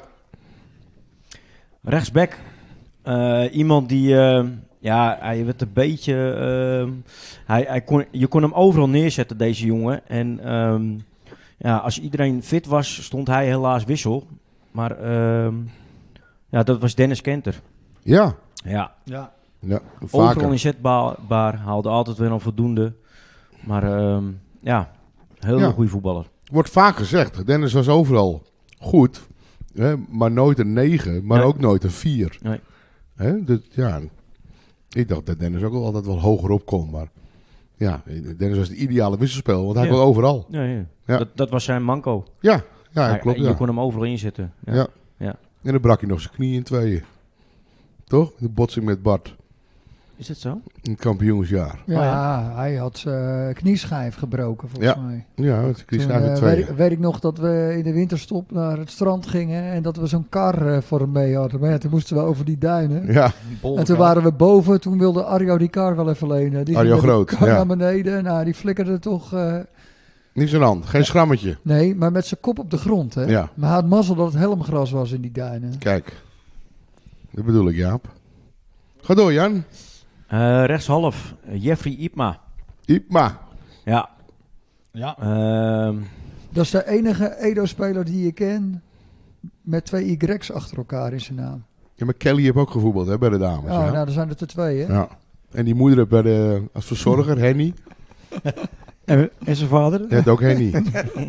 Rechtsback. Uh, iemand die... Uh, ja, hij werd een beetje... Uh, hij, hij kon, je kon hem overal neerzetten, deze jongen. En um, ja, als iedereen fit was, stond hij helaas wissel. Maar um, ja, dat was Dennis Kenter. Ja. Ja, Ja. Ja, overal vaker. inzetbaar. Haalde altijd weer een voldoende. Maar um, ja, heel Ja. goede voetballer. Wordt vaak gezegd. Dennis was overal goed. Hè, maar nooit een negen. Maar Nee. ook nooit een vier. Nee. Hè, dus, ja. Ik dacht dat Dennis ook wel altijd wel hoger op kon. Maar ja, Dennis was de ideale wisselspeler. Want hij Ja. kon overal. Ja, ja. Ja. Dat, dat was zijn manco. Ja, ja Hij- klopt. Je Ja. kon hem overal inzetten. Ja. Ja. Ja. En dan brak hij nog zijn knie in tweeën. Toch? De botsing met Bart. Is het zo? In het kampioensjaar. Ja, Oh ja. hij had zijn knieschijf gebroken volgens Ja. mij. Ja, het Toen, is eh, uit weet, twee. ik- weet ik nog dat we in de winterstop naar het strand gingen en dat we zo'n kar eh, voor hem mee hadden. Maar ja, toen moesten we over die duinen. Ja, En toen waren we boven, toen wilde Arjo die kar wel even lenen. Die Arjo ging met Groot, die kar ja. naar beneden. Nou, die flikkerde toch... eh, niks aan de hand. Geen schrammetje. nee, maar met zijn kop op de grond. Hè? Ja. Maar hij had mazzel dat het helmgras was in die duinen. Kijk. Dat bedoel ik, Jaap. Ga door, Jan. Eh, rechtshalf, uh, Jeffrey Ipma. Ipma. Ja. Ja. Ehm, Dat is de enige Edo-speler die ik ken met twee Y's achter elkaar in zijn naam. Ja, maar Kelly heeft ook gevoetbald hè, bij de dames. Oh, ja. nou, dan zijn het er twee, hè? Ja. En die moeder heeft bij de, als verzorger, Henny. En, en zijn vader? Die heeft ook Henny.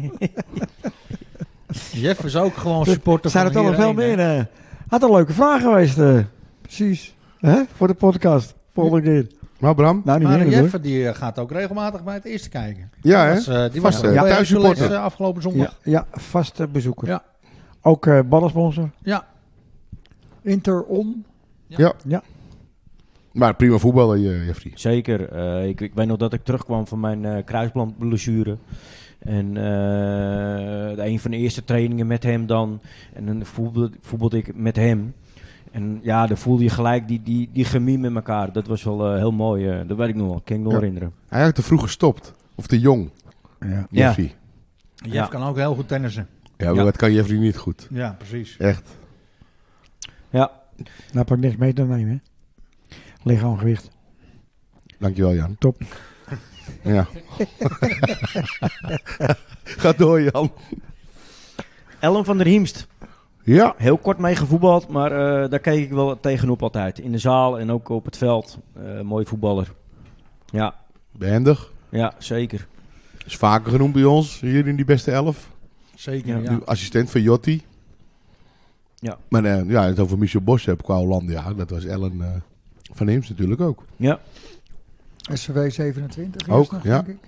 Jeff is ook gewoon supporter Zijn van er toch nog veel hierheen, meer? hè? eh had een leuke vraag geweest eh, Precies. hè, voor de podcast. Volgende keer. Maar Bram? Nou, niet Maar meer Jeff hoor. die eh, gaat ook regelmatig bij het eerste kijken. Ja, Die hè? was, eh, die Vast, was eh, bij thuissupporter. Hercules, eh, afgelopen Ja, zondag. ja, vaste bezoeker. Ja. Ook eh ballensponsor. Ja. Inter-on. Ja. Ja. Maar prima voetballer, eh, Jeffrey. Zeker. Eh, ik, ik weet nog dat ik terugkwam van mijn eh kruisbandblessure. En eh, een van de eerste trainingen met hem dan. En dan voetbalde, voetbalde ik met hem. En ja, dan voelde je gelijk die, die, die chemie met elkaar. Dat was wel eh, heel mooi. eh, dat weet ik nog wel. Kan ik nog Ja. herinneren. Hij had te vroeg gestopt. Of te jong, Ja. Jeffrey. Jeff Ja. kan ook heel goed tennissen. Ja, maar Ja. dat kan Jeffrey niet goed. Ja, precies. Echt. Ja. Nou, pak niks mee te nemen. Hè. Lichaamgewicht. Dankjewel, Jan. Top. Ja. Ga door, Jan. Ellen van der Hiemst. Ja. Heel kort mee gevoetbald, maar eh, daar keek ik wel tegenop altijd. In de zaal en ook op het veld. Eh mooi voetballer. Ja, Behendig. ja, zeker. Is vaker genoemd bij ons, hier in die beste elf. Zeker, Ja. ja. Nu assistent van Jotti. Ja. Maar eh, ja, het over Michel Bos heb qua Hollandia. Dat was Ellen eh, van Heems natuurlijk ook. Ja, S V W zevenentwintig. Ook, eerst nog, ja. denk ik.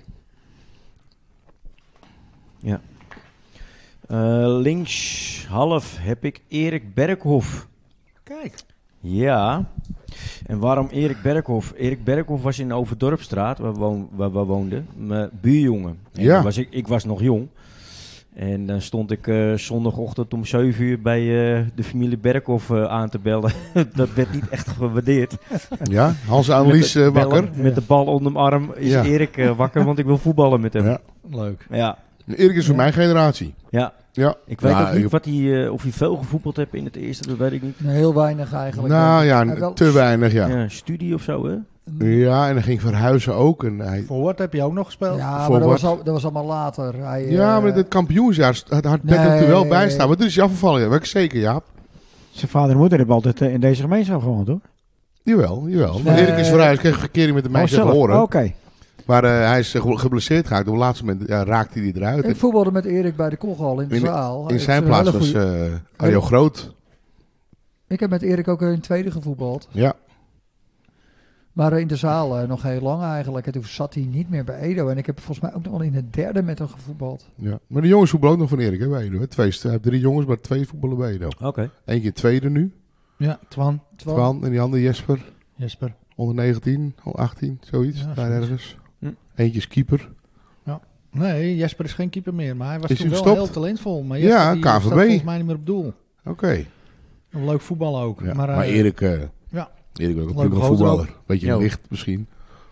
Eh, links half heb ik Erik Berghoff. Kijk. Ja. En waarom Erik Berghoff? Erik Berghoff was in Overdorpstraat, waar we, woon, waar we woonden. Mijn buurjongen. En Ja. dan was ik, ik was nog jong. En dan stond ik eh, zondagochtend om zeven uur bij eh, de familie Berghoff eh, aan te bellen. Dat werd niet echt gewaardeerd. Ja, Hans Annelies Met de- eh, wakker. bellen, Met de bal onder mijn arm is Ja. Erik eh, wakker, want ik wil voetballen met hem. Ja. Ja. Leuk. Ja. Erik is van mijn generatie. ja. Ja. Ik weet Ja, ook niet ik- wat hij, eh, of hij veel gevoetbald heeft in het eerste, dat weet ik niet. Nee, heel weinig eigenlijk. Nou denk ik. ja, Hij wel- te weinig, ja. Ja, studie of zo, hè? Ja, en hij ging verhuizen ook. En hij, Voor wat heb je ook nog gespeeld? Ja, Voor maar dat wat? was, al, dat was allemaal later. Hij, ja, eh, maar het kampioensjaar had, had Pet Nee. er wel bij staan. Maar toen is hij afgevallen. Ja, weet ik zeker, Jaap. Zijn vader en moeder hebben altijd eh, in deze gemeenschap gewoond, hoor. Jawel, jawel. Maar Nee. Erik is verhuisd. Kreeg een verkering met de Oh, meisjes zelf. horen. Oké. Maar eh, hij is eh, ge- geblesseerd geraakt. Op het laatste moment ja, raakte hij eruit. Ik voetbalde met Erik bij de Kochal in de In- zaal. In Het zijn is een plaats hele was goeie- eh Arjo Groot. Ik heb met Erik ook in het tweede gevoetbald. Ja. Maar eh, in de zaal eh, nog heel lang eigenlijk. En toen zat hij niet meer bij Edo. En ik heb volgens mij ook nog wel in het derde met hem gevoetbald. Ja. Maar de jongens voetballen ook nog van Erik, hè, bij Edo. Hè. Twee, hij heeft drie jongens, maar twee voetballen bij Edo. Oké. Eén keer tweede nu. Ja, Twan. Twan. Twan. En die andere Jesper. Jesper. Onder negentien, onder achttien, zoiets. Ja, daar zoiets. ergens. Hm. Eentje is keeper. Nee, Jesper is geen keeper meer. Maar hij was Is toen hij wel gestopt? heel talentvol. Maar Ja, Jesper, die K V B. staat volgens mij niet meer op doel. Oké. Een leuk voetbal ook. Ja. Maar, Maar, eh, Erik, eh ja. Erik ook een Leuke prima gozer voetballer. Beetje Ja. licht misschien.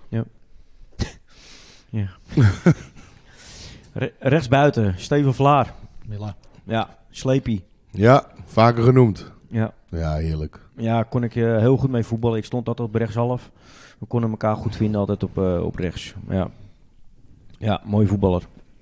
Re- rechtsbuiten, Steven Vlaar. Milla. Ja, Sleepy. Ja, vaker genoemd. Ja. Ja, heerlijk. Ja, kon ik eh, heel goed mee voetballen. Ik stond altijd op rechtshalf. We konden elkaar goed vinden altijd op, eh, op rechts. Ja. Ja, mooi voetballer.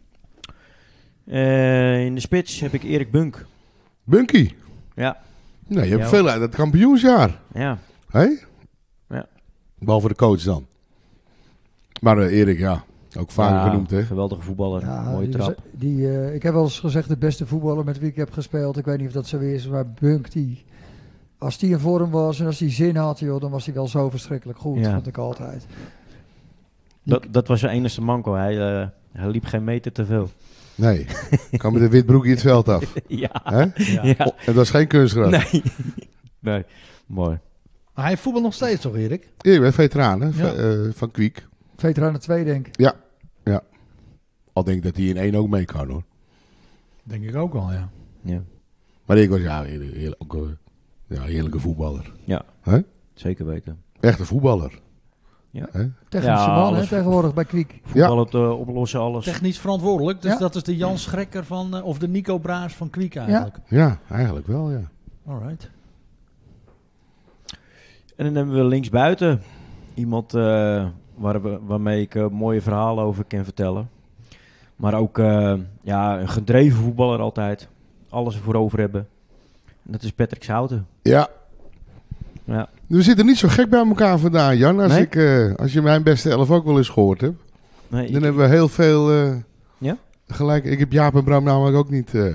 Eh, in de spits heb ik Erik Bunk. Bunky. Ja. Nee, je hebt Ja. veel uit het kampioensjaar. Ja. Hé? Ja. Behalve de coach dan. Maar eh, Erik, ja. Ook vaker Ja, genoemd, hè? Geweldige voetballer. Ja, Mooie die, trap. die, eh, ik heb wel eens gezegd de beste voetballer met wie ik heb gespeeld. Ik weet niet of dat zo is, maar Bunk, die, als die in vorm was en als hij zin had, joh, dan was hij wel zo verschrikkelijk goed, Ja. vond ik altijd. Dat, dat was zijn enige manco. Hij, eh, hij liep geen meter te veel. Nee. Kan met een wit broekje het veld af. Ja. Hè? Ja. Oh, het was geen kunstgras. Nee. Nee. Mooi. Maar hij voetbalt nog steeds toch, Erik? Je bent veteraan, hè? Ja. Ve- uh, van Kwiek. Veteranen twee, denk ik. Al denk ik dat hij in één ook mee kan, hoor. Denk ik ook wel, ja. Ja. Maar ik was ja, heel, heel, ook, uh, ja, heerlijke voetballer. Zeker weten. Echte voetballer. Technische Ja, man, hè, alles- tegenwoordig bij Kwiek. Voetbal het uh, oplossen, alles. Technisch verantwoordelijk. Dus Ja. dat is de Jan Schrekker van, uh, of de Nico Braas van Kwiek eigenlijk. Ja, eigenlijk wel, ja. Alright. En dan hebben we linksbuiten iemand uh, waar we, waarmee ik uh, mooie verhalen over kan vertellen. Maar ook uh, ja, een gedreven voetballer altijd. Alles ervoor over hebben. En dat is Patrick Schouten. Ja. Ja. We zitten niet zo gek bij elkaar vandaan, Jan. Als, Nee? ik, uh, als je mijn beste elf ook wel eens gehoord hebt. Nee, ik- Dan hebben we heel veel... Uh, Ja? Gelijk, ik heb Jaap en Bram namelijk ook niet uh,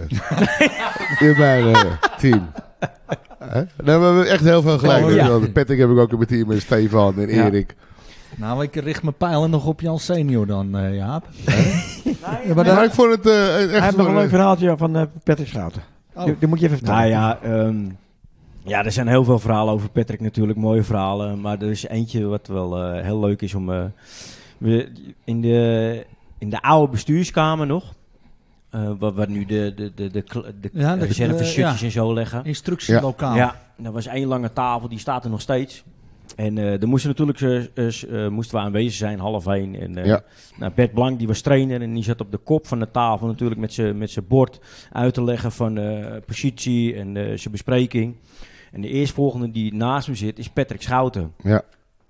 in mijn uh, team. Hè? Dan hebben we echt heel veel gelijk. Oh, ja. Want Patrick heb ik ook in mijn team. En Stefan en Ja. Erik. Nou, ik richt mijn pijlen nog op Jan Senior dan, uh, Jaap. Ja, maar Maar daar, ik vond het uh, echt... Hij heeft nog een uh, leuk verhaaltje van uh, Patrick Schouten. Oh. Die, die moet je even vertellen. Nou ja, ehm, ja, er zijn heel veel verhalen over Patrick natuurlijk. Mooie verhalen. Maar er is eentje wat wel uh, heel leuk is om... Uh, we, in, de, in de oude bestuurskamer nog... Uh, waar, waar nu de, de, de, de, kl- de Ja, de- reserveshutjes de- en zo liggen. Instructielokaal. Ja, er was één lange tafel, die staat er nog steeds. En uh, er moesten natuurlijk uh, uh, moesten we aanwezig zijn, half één. En, uh, Ja. nou, Bert Blank, die was trainer en die zat op de kop van de tafel natuurlijk met zijn met zijn bord uit te leggen van uh, positie en uh, zijn bespreking. En de eerstvolgende die naast hem zit is Patrick Schouten. Ja.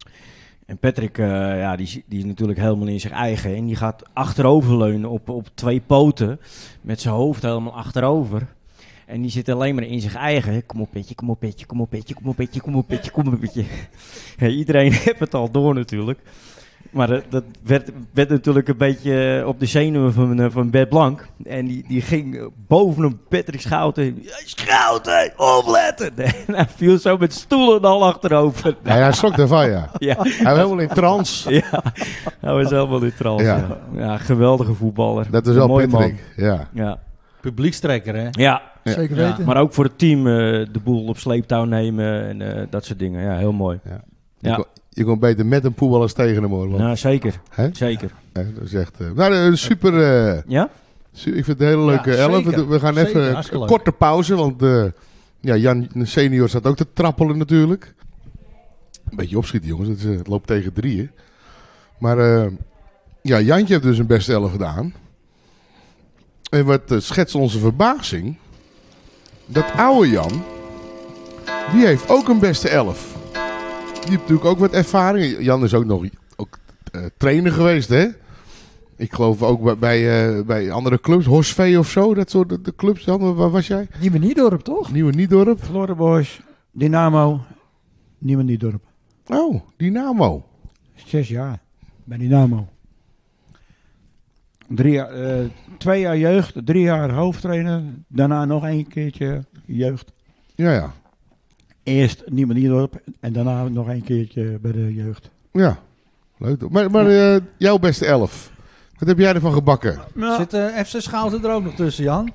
En Patrick, uh, ja, die, is- die is natuurlijk helemaal in zich eigen. En die gaat achteroverleunen op, op twee poten. Met zijn hoofd helemaal achterover. En die zit alleen maar in zich eigen. Kom op, petje, kom op, petje, kom op, petje, kom op, petje, kom op, petje, kom op, petje. Ja, iedereen heeft het al door natuurlijk. Maar dat, dat werd, werd natuurlijk een beetje op de zenuwen van, eh, van Bert Blank. En die, die ging bovenop Patrick Schouten. Schouten, opletten! En hij viel zo met stoelen al achterover. Ja, hij schrok ervan, ja. Ja. Hij was helemaal in trance. Ja, hij was helemaal in trance. Ja. Ja. Ja, geweldige voetballer. Dat is Een wel mooie Patrick. Ja. Man. Ja. Publiekstrekker, hè? Ja. zeker Ja. weten. Maar ook voor het team uh, de boel op sleeptouw nemen en uh, dat soort dingen. Ja, heel mooi. Ja. Ja. Je, kon, je kon beter met een voetballer als tegen hem, hoor. Want, Nou, zeker. hè? Zeker. Hè, dat is echt... Uh, nou, een super... Uh, Ja? su- ik vind het een hele leuke Ja, elf. zeker. We, doen- we gaan Zeker, even een hartstikke leuk. korte pauze, want uh, ja, Jan senior staat ook te trappelen natuurlijk. Een beetje opschieten, jongens. Het, is, het loopt tegen drieën. Maar uh, ja, Jantje heeft dus een beste elf gedaan. En wat uh, schetst onze verbazing... Dat oude Jan... Die heeft ook een beste elf. Die heeft natuurlijk ook wat ervaring. Jan is ook nog ook, uh, trainer geweest, hè? Ik geloof ook bij, bij, uh, bij andere clubs. Horsvee of zo, dat soort de, de clubs. Jan, waar was jij? Nieuwe Niedorp, toch? Nieuwe Niedorp. Florida Boys, Dynamo, Nieuwe Niedorp. Oh, Dynamo. Zes jaar bij Dynamo. Drie jaar, eh, twee jaar jeugd, drie jaar hoofdtrainer. Daarna nog een keertje jeugd. Ja, ja. Eerst Nieuwe Niedorp en daarna nog een keertje bij de jeugd. Ja, leuk. Maar, maar uh, jouw beste elf. Wat heb jij ervan gebakken? Zit uh, F C Schouten er ook nog tussen, Jan?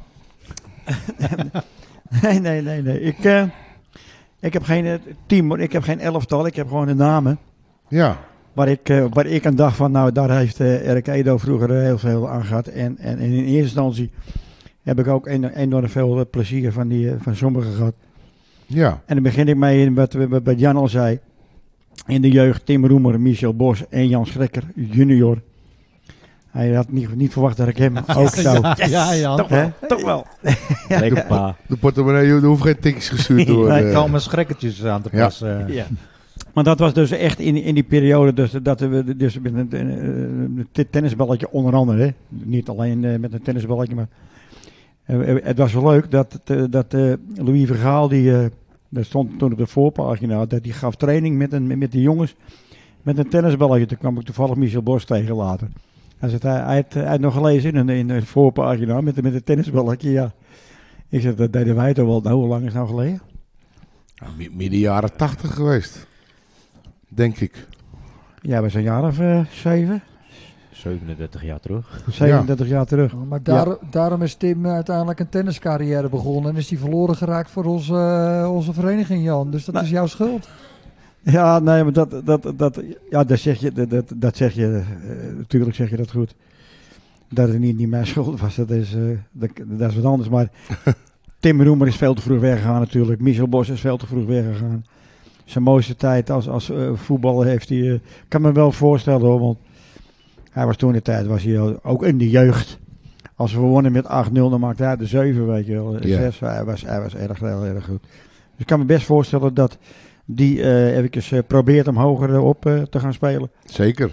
Nee, nee, nee, nee. Ik, eh, ik heb geen eh, team, hoor. Ik heb geen elftal. Ik heb gewoon de namen. Ja, Waar ik, eh, waar ik aan dacht van, nou, daar heeft uh, Erik Edo vroeger heel veel aan gehad. En, en, en in eerste instantie heb ik ook en- enorm veel eh, plezier van, die, eh, van sommigen gehad. ja. En dan begin ik mee in wat, wat, wat Jan al zei. In de jeugd Tim Roemer, Michel Bos en Jan Schrekker junior. Hij had niet, niet verwacht dat ik hem ook zou. Ja, ja, Jan. Toch wel? Toch wel. Lekker pa. De portemonnee, er hoeft geen tikjes gestuurd te worden. Er komen schrekkertjes aan te Ja. passen. Ja. Maar dat was dus echt in, in die periode dus, dat we dus met een, een, een tennisballetje onder andere. Hè. Niet alleen uh, met een tennisballetje, maar uh, het was wel leuk dat, uh, dat uh, Louis Vergaal, die uh, daar stond toen op de voorpagina, dat die gaf training met, een, met die jongens met een tennisballetje. Toen kwam ik toevallig Michel Bos tegen later. Hij zei, hij, hij, had, hij had nog gelezen in, in de voorpagina met, met een tennisballetje, ja. Ik zei, dat deden wij toch wel. Nou, hoe lang is het nou geleden? Ja, mi- midden jaren tachtig geweest. Denk ik. Ja, we zijn een jaar of uh, zeven, zevenendertig jaar terug. zevenendertig jaar terug. Oh, maar daar, daarom is Tim uiteindelijk een tenniscarrière begonnen. En is die verloren geraakt voor onze, uh, onze vereniging, Jan. Dus dat Nou, is jouw schuld. Ja, nee, maar dat, dat, dat, ja, dat zeg je, dat, dat, dat zeg je, uh, natuurlijk zeg je dat goed. Dat het niet, niet mijn schuld was, dat is, uh, dat, dat is wat anders. Maar Tim Roemer is veel te vroeg weggegaan natuurlijk. Michel Bos is veel te vroeg weggegaan. Zijn mooiste tijd als, als uh, voetballer heeft hij, uh, kan me wel voorstellen hoor, want hij was toen in de tijd, was hij ook in de jeugd. Als we wonnen met acht nul, dan maakte hij de zeven, weet je wel. Ja. zes, hij, was, hij was erg, heel erg goed. Dus ik kan me best voorstellen dat die uh, eventjes uh, probeert om hoger uh, op uh, te gaan spelen. Zeker.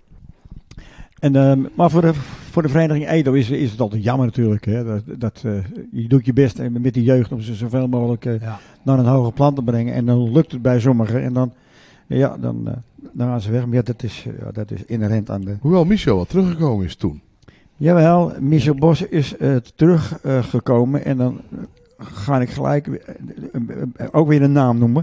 En, uh, maar voor de, voor de vereniging Edo is, is het altijd jammer natuurlijk. Hè? Dat, dat, uh, je doet je best met die jeugd om ze zoveel mogelijk uh, Ja. naar een hoger plan te brengen. En dan lukt het bij sommigen. En dan, ja, dan, uh, dan gaan ze weg. Maar ja, dat is, uh, ja, dat is inherent aan de... Hoewel Michel wel teruggekomen is toen. Jawel, Michel Bos is uh, teruggekomen. Uh, en dan ga ik gelijk uh, uh, uh, ook weer een naam noemen.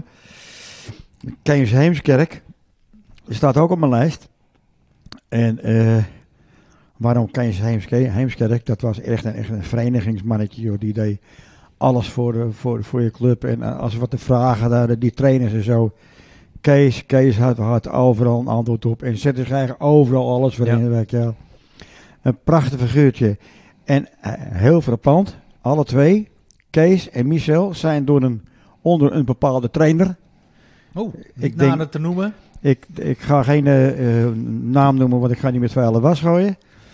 Kees Heemskerk. Die staat ook op mijn lijst. En uh, waarom Kees Heemskerk? Heemskerk, dat was echt een, echt een verenigingsmannetje. Joh. Die deed alles voor, de, voor, voor je club. En uh, als er wat te vragen hadden, die trainers en zo. Kees, Kees had, had overal een antwoord op. En zette zich eigenlijk overal alles voor in. Weet je wel. Een prachtig figuurtje. En uh, heel frappant, alle twee, Kees en Michel, zijn door een, onder een bepaalde trainer. Oh, Ik ik denk- nader te noemen. Ik, ik ga geen uh, uh, naam noemen, want ik ga niet met vuile was gooien.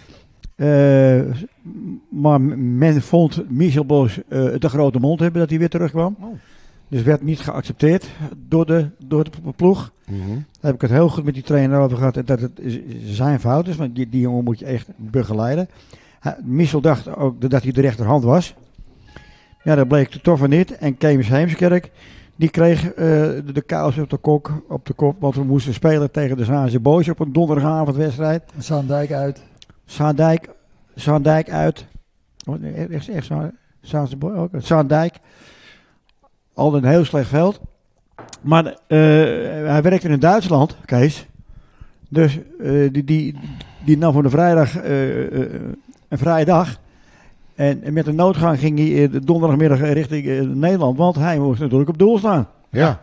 Uh, maar men vond Michel Bos uh, te grote mond hebben dat hij weer terugkwam. Oh. Dus werd niet geaccepteerd door de, door de ploeg. Mhm. Daar heb ik het heel goed met die trainer over gehad. En dat het zijn fout is, want die, die jongen moet je echt begeleiden. Hij, Michel dacht ook dat hij de rechterhand was. Ja, dat bleek toch van niet. En Kees Heemskerk, die kreeg uh, de, de kous op de, kok, op de kop. Want we moesten spelen tegen de Zaanse Boys op een donderdagavondwedstrijd. Zaandijk uit. Zaandijk, Zaandijk uit. Oh, nee, echt, echt Zaan- Zaanse Boys ook. Zaandijk. Al een heel slecht veld. Maar uh, hij werkte in Duitsland, Kees. Dus uh, die, die, die nam voor de vrijdag uh, uh, een vrije dag. En, en met een noodgang ging hij uh, de donderdagmiddag richting uh, Nederland. Want hij moest natuurlijk op doel staan. Ja.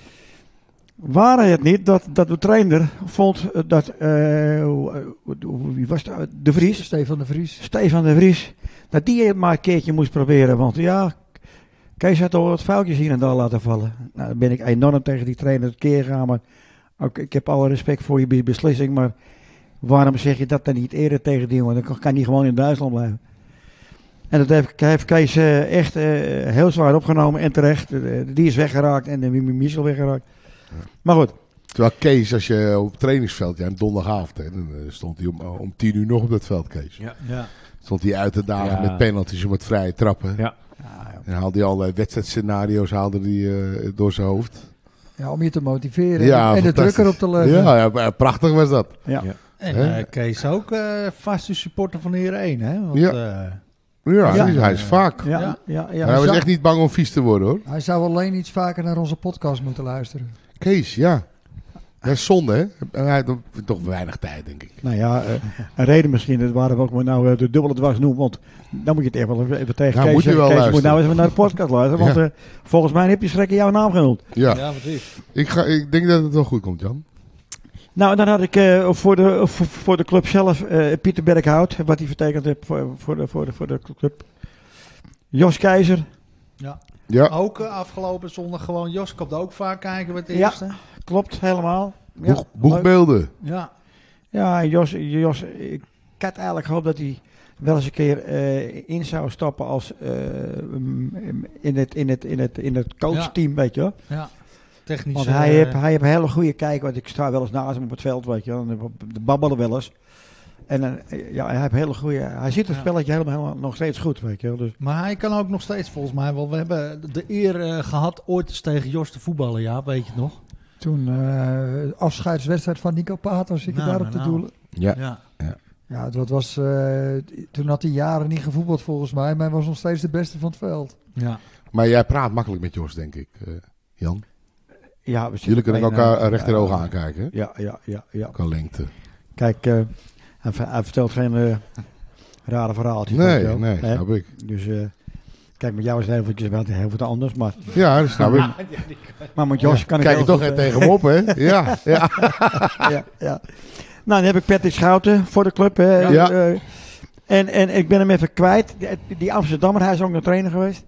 Waar het niet dat, dat de trainer vond dat... Uh, wie was het? De Vries? Stefan de Vries. Stefan de Vries. Dat die het maar een keertje moest proberen. Want ja, Kees had al wat foutjes hier en daar laten vallen. Nou, dan ben ik enorm tegen die trainer het keer gegaan. Maar ook, ik heb alle respect voor je beslissing. Maar waarom zeg je dat dan niet eerder tegen die jongen? Dan kan hij gewoon in Duitsland blijven. En dat heeft, heeft Kees uh, echt uh, heel zwaar opgenomen en terecht. Uh, die is weggeraakt en de Michel weggeraakt. Ja. Maar goed. Terwijl Kees, als je op het trainingsveld, ja, een donderdagavond, hè, dan uh, stond hij om, om tien uur nog op dat veld, Kees. Ja. Ja. Stond hij uit te dagen Ja. met penalties en met vrije trappen. Ja. En haalde hij allerlei wedstrijdscenario's haalde hij, uh, door zijn hoofd. Ja, om je te motiveren Ja, en de fantastisch. druk erop te leggen. Ja, ja, maar prachtig was dat. Ja. Ja. En Hè? uh, Kees ook uh, vaste supporter van Heren één, hè? Want, Ja. uh, Ja, Ja. hij is- hij is vaak. Ja, Ja. ja, ja. hij was Zo- echt niet bang om vies te worden, hoor. Hij zou alleen iets vaker naar onze podcast moeten luisteren. Kees, ja. Dat is zonde, hè? Hij heeft toch- toch weinig tijd, denk ik. Nou ja, uh, een reden misschien, dat waren we ook maar nou uh, de dubbele dwars noemen, want dan moet je het echt wel even, even tegen Ja, Kees moet je zeggen. wel Kees moet luisteren. nou eens naar de podcast luisteren, want Ja. uh, volgens mij heb je schrikken jouw naam genoemd. Ja, ja, precies. ik, ga, ik denk dat het wel goed komt, Jan. Nou, dan had ik uh, voor, de, voor, voor de club zelf uh, Pieter Berghout, wat hij vertekend heeft voor, voor, de, voor, de, voor de club. Jos Keizer, Ja, Ook uh, afgelopen zondag gewoon, Jos komt ook vaak kijken met het Ja. eerste. klopt helemaal. Ja, boeg, boegbeelden. Ja. Ja, Jos, Jos, ik had eigenlijk gehoopt dat hij wel eens een keer uh, in zou stappen als uh, in het, in het, in het, in het coachteam, weet je wel. Ja. Technisch. Want uh, hij heeft, hij heeft een hele goede kijk, want ik sta wel eens naast hem op het veld, weet je wel. En de babbelen wel eens. En uh, ja, hij heeft hele goede, hij ziet het Ja. spelletje helemaal, helemaal nog steeds goed, weet je wel. Dus, Maar hij kan ook nog steeds volgens mij wel. We hebben de eer uh, gehad ooit eens tegen Jos te voetballen, ja, weet je het nog? Toen uh, afscheidswedstrijd van Nico Pater, zit je Nou, daarop nou, te nou. doelen? Ja. Ja. Ja, dat was, uh, toen had hij jaren niet gevoetbald volgens mij, maar hij was nog steeds de beste van het veld. Ja. Maar jij praat makkelijk met Jos, denk ik, uh, Jan. ja, we zitten Jullie kunnen alleen, elkaar uh, recht in de ja, ogen aankijken, hè? Ja, ja, ja, ja. Qua lengte. Kijk, uh, hij, hij vertelt geen uh, rare verhaaltjes. weet je Nee, wel, nee, hè? snap ik. Dus uh, Kijk, met jou is het heel, veel- wel heel wat anders, maar, Ja, dat snap ik. maar met Jos kan ik Kijk heel je toch goed, echt eh, tegen hem op, hè? Ja, ja. ja, ja. Nou, dan heb ik Patrick Schouten voor de club. Hè. Ja. Eh, en, en ik ben hem even kwijt. Die, die Amsterdammer, hij is ook nog trainer geweest.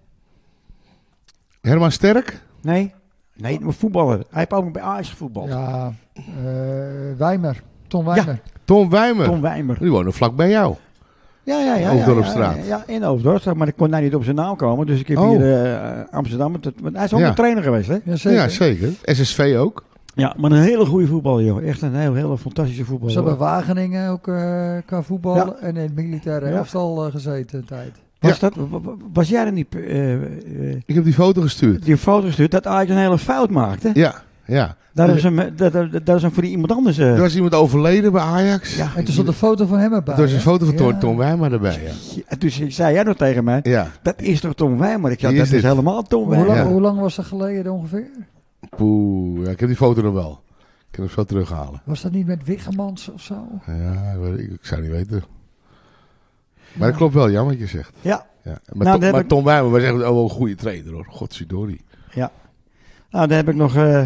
Herman Sterk? Nee? Nee, maar voetballer. Hij heeft ook nog bij Ajax gevoetbald. Ja, eh Wijmer. Tom Wijmer. Tom Wijmer. Tom Wijmer. Die woont vlak bij jou. Ja, ja, ja. Hoofddorpstraat. Ja, ja, in Hoofddorpstraat. Maar ik kon daar niet op zijn naam komen. Dus ik heb Oh. hier eh, Amsterdam. het- want Hij is ook Ja. nog trainer geweest, hè? Ja, zeker. Ja, zeker. S S V ook. Ja, maar een hele goede voetballer, joh. Echt een heel, hele fantastische voetballer. Ze hebben Wageningen ook eh qua voetbal Ja. en in het militaire Ja. elftal eh, gezeten een tijd. Was, dat, wa- wa- was jij er niet eh, eh, Ik heb die foto gestuurd. die foto gestuurd dat Ajax een hele fout maakte? Ja, ja. Daar is hem, dat, dat, dat is hem voor die iemand anders. eh. Er was iemand overleden bij Ajax. Ja. En toen stond een foto van hem erbij. Er was een hè? foto van Tom- Ja. Tom Wijmer erbij, ja. Ja, dus zei jij nog tegen mij, Ja. dat is toch Tom Wijmer? Ik zei, Wie dat is is dit? helemaal Tom Hoe, Wijmer. lang, Ja. hoe lang was dat geleden ongeveer? Poeh, ja, ik heb die foto nog wel. Ik kan hem zo terughalen. Was dat niet met Wiggemans of zo? Ja, ik, weet- ik, ik zou niet weten. Maar dat klopt wel, jammer wat je zegt. Ja, Ja. Maar, Nou, Tom, dan heb maar ik- Tom Wijmer was echt oh, wel een goede trainer, hoor. Godzijdank. nou dan heb ik nog eh, eh,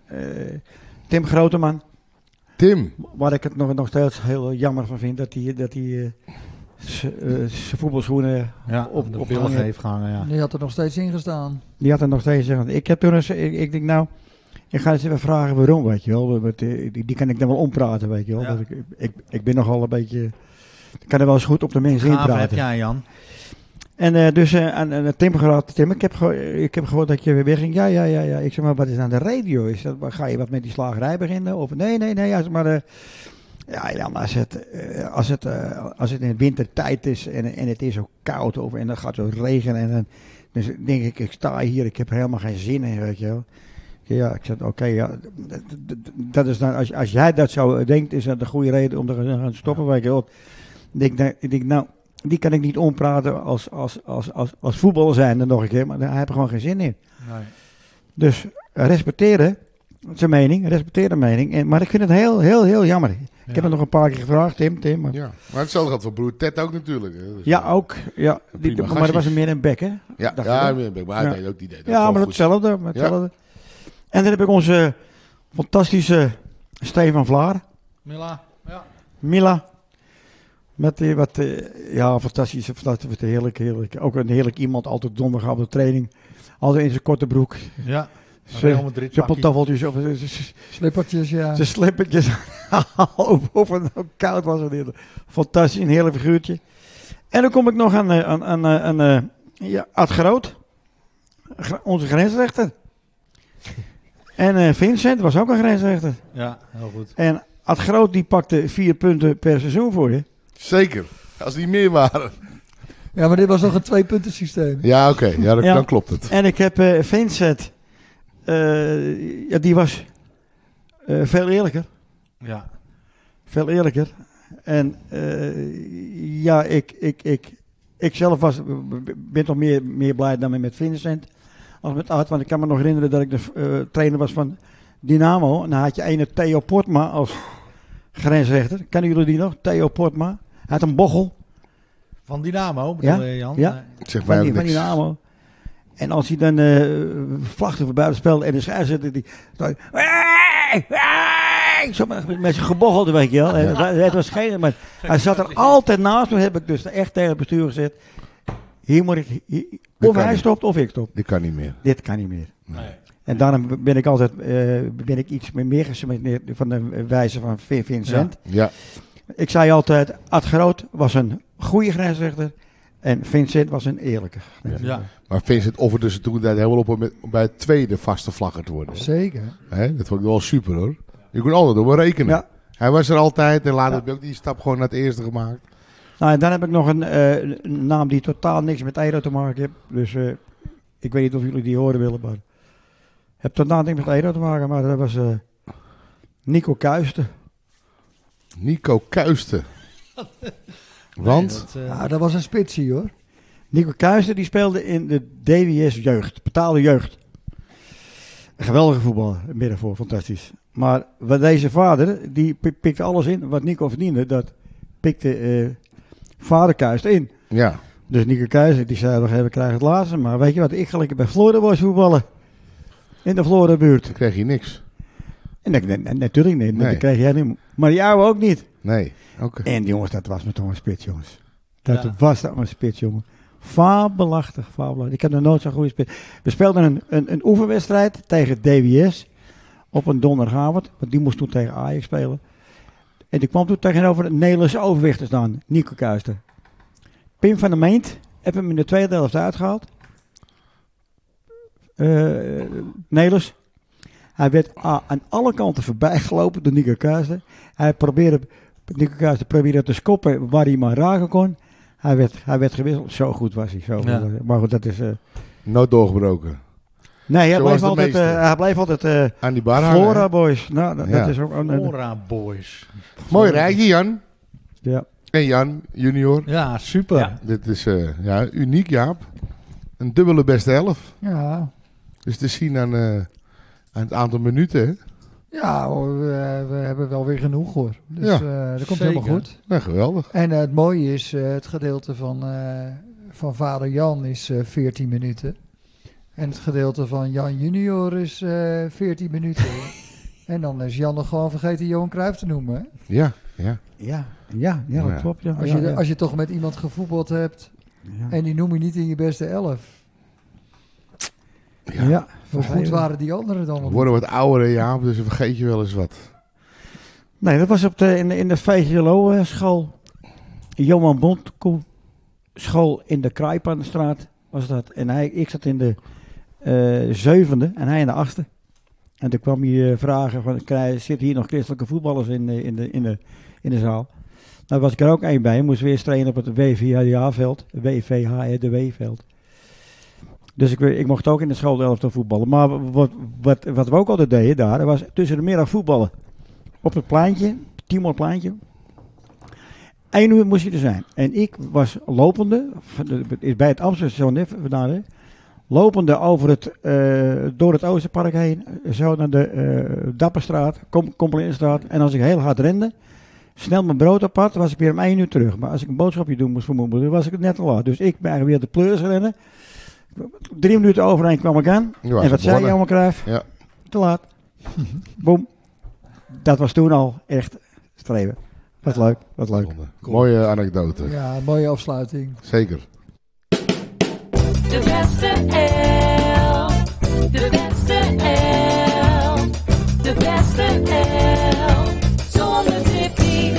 Tim Groteman. Tim. Waar ik het nog, nog steeds heel jammer van vind dat hij dat hij, eh, z- eh, zijn voetbalschoenen Ja, op, op de op pillen hangen. heeft gehangen, ja. Die had er nog steeds in gestaan. Die had er nog steeds zeggen. Ik heb toen eens, ik, ik denk nou, ik ga eens even vragen waarom, weet je wel. Want, eh, die, die kan ik dan wel ompraten, weet je wel. Ja. Dat ik, ik, ik ben nogal een beetje, ik kan er wel eens goed op de mensen Gaaf heb inpraten. jij, Jan. En eh, dus eh, aan, aan Tim gehad, Tim, ik heb, geho- ik heb gehoord dat je weer wegging. Ja, ja, ja, ja. Ik zeg maar, wat is aan de radio? Is dat, ga je wat met die slagerij beginnen? Of nee, nee, nee. Ja, zeg maar, eh, ja, ja, maar als het, eh, als het, eh, als het in wintertijd is en, en het is zo koud of, en dan gaat het zo regenen. En dan dus denk ik, ik sta hier, ik heb er helemaal geen zin in, weet je wel. Ja, ik zeg, oké, ja, dat, dat- dat is dan, als, als jij dat zo denkt, is dat een goede reden om te gaan gaan stoppen, weet je wel. Ik denk, nou, ik denk, nou, die kan ik niet ompraten als, als, als, als, als voetballer zijn dan nog een keer, maar daar heb ik gewoon geen zin in. Nee. Dus eh, respecteren zijn mening, respecteer de mening. En, maar ik vind het heel, heel, heel jammer. Ik heb het nog een paar keer gevraagd, Tim, Tim. Maar, ja, Ja. Maar hetzelfde geldt voor broer Ted ook natuurlijk. Hè. Dus, ook. Ja, die, prima maar dat was gastjes. een meer een bek, hè? Ja, dacht ja, je maar maar hij Ja. deed ook die deed ook Ja, gewoon maar goed. hetzelfde, maar hetzelfde. En dan heb ik onze fantastische Stefan Vlaar. Mila. Ja. Mila. Met die wat, eh, ja, fantastisch, fantastisch, heerlijk, heerlijk. Ook een heerlijk iemand, altijd donderdag op de training. Altijd in zijn korte broek. Ja. Zijn Real Madrid zijn pakkie. pantoffeltjes of zijn- zijn Slippertjes, ja. zijn slippertjes. of, of het nou koud was. Het heerlijk. Fantastisch, een heerlijk figuurtje. En dan kom ik nog aan, eh, aan, aan, eh, aan eh, ja, Ad Groot. Gra- Onze grensrechter. En eh, Vincent was ook een grensrechter. Ja, heel goed. En Ad Groot die pakte vier punten per seizoen voor je. Zeker. Als die meer waren. Ja, maar dit was nog een twee-punten systeem. Ja, oké. Ja, dan, Ja. dan klopt het. En ik heb eh, Vincent, eh, ja, die was eh, veel eerlijker. Ja. Veel eerlijker. En eh, ja, ik, ik, ik, ik zelf was, ben toch meer, meer blij dan met Vincent als met Art. Want ik kan me nog herinneren dat ik de eh, trainer was van Dynamo. En dan had je ene Theo Portma als grensrechter. Kennen jullie die nog? Theo Portma. Hij had een bochel. Van Dynamo, bedoel Ja? je, Jan? Ja. Nee. Zeg Van mij die, ook van niks. Dynamo. En als hij dan uh, vlachten voor buiten speelde en de scheidsrechter die... die zo met, met zijn gebochelde, weet je wel. Ja. Het, het was geen... Maar hij zat er altijd naast. Toen heb ik dus echt tegen het bestuur gezegd... Hier moet ik... hier- Dat of kan hij niet. stopt of ik stop. Dit kan niet meer. Dit kan niet meer. Nee. En daarom ben ik altijd... eh, ben ik iets meer gesmeerd van de wijze van Vin- Vincent. Ja. Ik zei altijd... Ad Groot was een goede grensrechter. En Vincent was een eerlijke. Ja. Maar Vincent offerde ze toen tijd helemaal op om met- om bij het tweede vaste vlagger te worden. Zeker. Hè? Dat vond ik wel super hoor. Je kon altijd op hem rekenen. Ja. Hij was er altijd en later Ja. heb je ook die stap gewoon naar het eerste gemaakt. Nou, en dan heb ik nog een, eh, een naam die totaal niks met Edo te maken heeft. Dus eh, ik weet niet of jullie die horen willen, maar... Heb totaal niks met Edo te maken, maar dat was eh, Nico Kuisten. Nico Kuisten. Want? Nee, dat, eh, Ja, dat was een spitsie hoor. Nico Kuisten die speelde in de D W S jeugd, betaalde jeugd. Een geweldige voetballer, midden voor, fantastisch. Maar wat deze vader, die pik- pikte alles in wat Nico verdiende, dat pikte eh vader Kuisten in. Ja. Dus Nico Keizer, die zei nog even, we krijgen het laatste. Maar weet je wat, ik ga lekker bij Florida Boys voetballen. In de Florida buurt. Dan kreeg je niks. En dat, nee, natuurlijk niet, Nee. dat kreeg jij niet. Maar die ouwe ook niet. Nee, oké. En jongens, dat was me toch een spits, jongens. Dat Ja. was toch een spits, jongen. Fabelachtig, fabelachtig. Ik heb nog nooit zo'n goede spits. We speelden een, een, een oefenwedstrijd tegen D W S op een donderdagavond. Want die moest toen tegen Ajax spelen. En die kwam toen tegenover de Nederlandse overwicht te staan, Nico Kuijster. Pim van der Meent heb hem in de tweede helft uitgehaald. Uh, Nelis. Hij werd ah, aan alle kanten voorbij gelopen door Nico Kuijster. Hij probeerde, Nico Kuijster probeerde te skoppen waar hij maar raken kon. Hij werd, hij werd gewisseld. Zo goed was hij. Zo goed Ja. was hij. Maar goed, dat is... Uh... Nooit doorgebroken. Nee, hij Zoals bleef de altijd, uh, meeste. hij bleef altijd uh, Aan die bar hangen, Flora hè? Boys. Nou, dat, Ja. dat is ook... een- Ora Boys. Mooi rijtje, Jan. ja. En Jan, junior. Ja, super. Ja. Dit is uh, ja, uniek, Jaap. Een dubbele beste elf. Ja, Dus te zien aan, uh, aan het aantal minuten. Hè? ja hoor, we, we hebben wel weer genoeg hoor. Dus Ja, eh, dat komt zeker. helemaal goed. Ja, geweldig. En uh, het mooie is, uh, het gedeelte van, uh, van vader Jan is uh, veertien minuten. En het gedeelte van Jan junior is uh, veertien minuten. En dan is Jan nog gewoon vergeten Johan Cruijff te noemen. Hè? Ja, ja. Ja, ja, ja, dat Ja. klopt. Ja. Als, ja, je, ja. als je toch met iemand gevoetbald hebt Ja. en die noem je niet in je beste elf. ja. Ja. Hoe goed waren die anderen dan? We nog? worden wat ouder, hè, Jaap, dus dan vergeet je wel eens wat. Nee, dat was op de, in de, in de V G L O-school. Johan Bondkoe school in de Kraaipanstraat was dat. En hij, ik zat in de uh, zevende en hij in de achtste. En toen kwam hij uh, vragen van, krijg, zitten hier nog christelijke voetballers in, uh, in, de, in, de, in de zaal? Nou was ik er ook één bij. Moest weer eens trainen op het W V H D A-veld. W V H D W-veld. Dus ik, ik mocht ook in de schoolelftal voetballen. Maar wat, wat, wat we ook altijd deden daar, was tussen de middag voetballen. Op het pleintje, Timorpleintje. Eén uur moest je er zijn. En ik was lopende, is bij het Amsterdam vandaan, hè, lopende over het, uh, door het Oosterpark heen, zo naar de uh, Dapperstraat, Kom, Kompelinstraat. En als ik heel hard rende, snel mijn brood op had, was ik weer om één uur terug. Maar als ik een boodschapje doen moest voor mijn moeder, was ik het net te laat. Dus ik ben eigenlijk weer de pleurs rennen. Drie minuten overheen kwam ik aan. Je was En wat zei begonnen. Johan Cruijff? Ja. Te laat. Boom. Dat was toen al echt streven. Wat leuk, wat leuk. Mooie anekdote. Ja, mooie afsluiting. Zeker. De beste elf. De beste elf. De beste elf. Zonder Tippy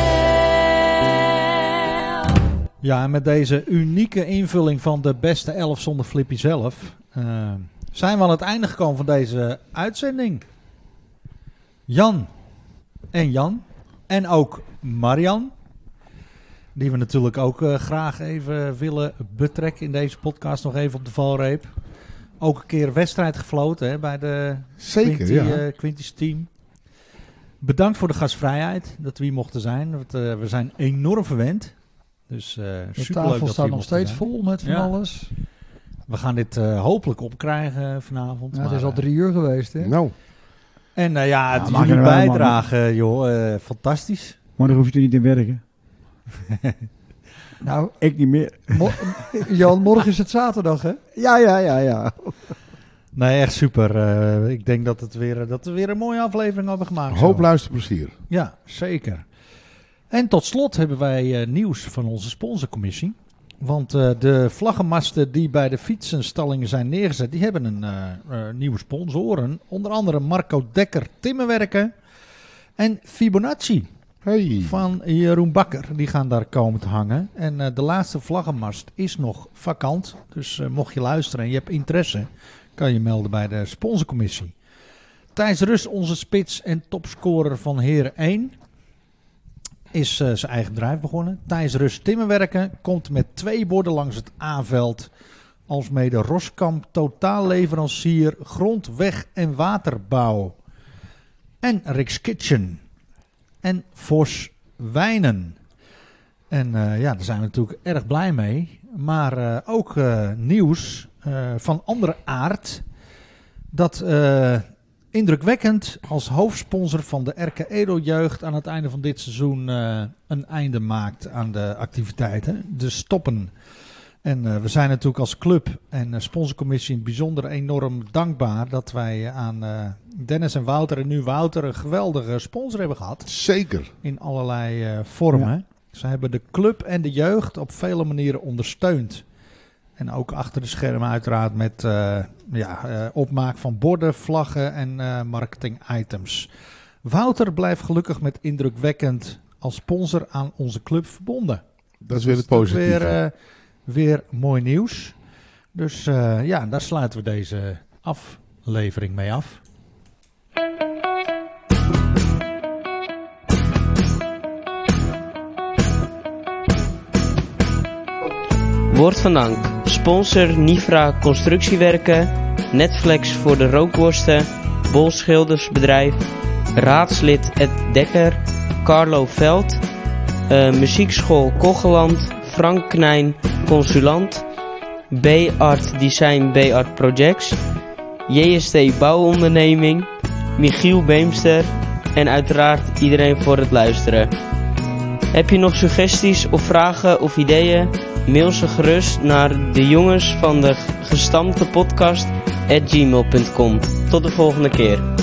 zelf. Ja, en met deze unieke invulling van de beste elf zonder Flippy zelf uh, zijn we aan het einde gekomen van deze uitzending. Jan en Jan en ook Marian, die we natuurlijk ook uh, graag even willen betrekken in deze podcast, nog even op de valreep. Ook een keer wedstrijd gefloten hè, bij de Zeker, Quinty, ja. uh, Quinty's team. Bedankt voor de gastvrijheid, dat we hier mochten zijn. Want, uh, we zijn enorm verwend. Dus uh, De superleuk tafel dat we staat hier nog mochten steeds zijn. vol met van Ja. alles. We gaan dit uh, hopelijk opkrijgen vanavond. Ja, het maar, is al uh, drie uur geweest, hè? Nou, En uh, ja, Ja, het mag jullie er wel, man. bijdrage, joh, uh, fantastisch. Maar dan hoef je er niet te werken. Nou, Ik niet meer. mo- Jan, morgen is het zaterdag, hè? Ja, ja, ja, ja. Nee, echt super. Uh, ik denk dat, het weer, dat we weer een mooie aflevering hebben gemaakt. hoop zo. luisterplezier. Ja, zeker. En tot slot hebben wij uh, nieuws van onze sponsorcommissie. Want uh, de vlaggenmasten die bij de fietsenstallingen zijn neergezet, die hebben een uh, uh, nieuwe sponsoren. Onder andere Marco Dekker Timmerwerken en Fibonacci Hey. van Jeroen Bakker. Die gaan daar komen te hangen. En uh, de laatste vlaggenmast is nog vakant. Dus uh, mocht je luisteren en je hebt interesse, kan je melden bij de sponsorcommissie. Thijs Rust, onze spits en topscorer van Heren één, is uh, zijn eigen bedrijf begonnen. Thijs Rust Timmerwerken komt met twee borden langs het A-veld. Alsmede Roskamp totaalleverancier grond, weg en waterbouw. En Rick's Kitchen. En Vos Wijnen. En uh, ja, daar zijn we natuurlijk erg blij mee. Maar uh, ook uh, nieuws uh, van andere aard. Dat uh, indrukwekkend als hoofdsponsor van de R K Edo Jeugd aan het einde van dit seizoen uh, een einde maakt aan de activiteiten. De stoppen En uh, we zijn natuurlijk als club en uh, sponsorcommissie in het bijzonder enorm dankbaar dat wij uh, aan uh, Dennis en Wouter en nu Wouter een geweldige sponsor hebben gehad. Zeker. In allerlei uh, vormen. Ja. Ze hebben de club en de jeugd op vele manieren ondersteund. En ook achter de schermen uiteraard met uh, ja, uh, opmaak van borden, vlaggen en uh, marketing items. Wouter blijft gelukkig met indrukwekkend als sponsor aan onze club verbonden. Dat is weer het Dus positieve. Weer, uh, weer mooi nieuws. Dus uh, ja, daar sluiten we deze aflevering mee af. Woord van dank. Sponsor Nifra Constructiewerken, Netflix voor de rookworsten, Bol Schildersbedrijf, raadslid Ed Dekker, Carlo Veld, uh, muziekschool Kocheland, Frank Knijn, consulant, B-Art Design B-Art Projects, J S T Bouwonderneming, Michiel Beemster en uiteraard iedereen voor het luisteren. Heb je nog suggesties of vragen of ideeën? Mail ze gerust naar de jongens van de gestampte podcast at gmail punt com. Tot de volgende keer.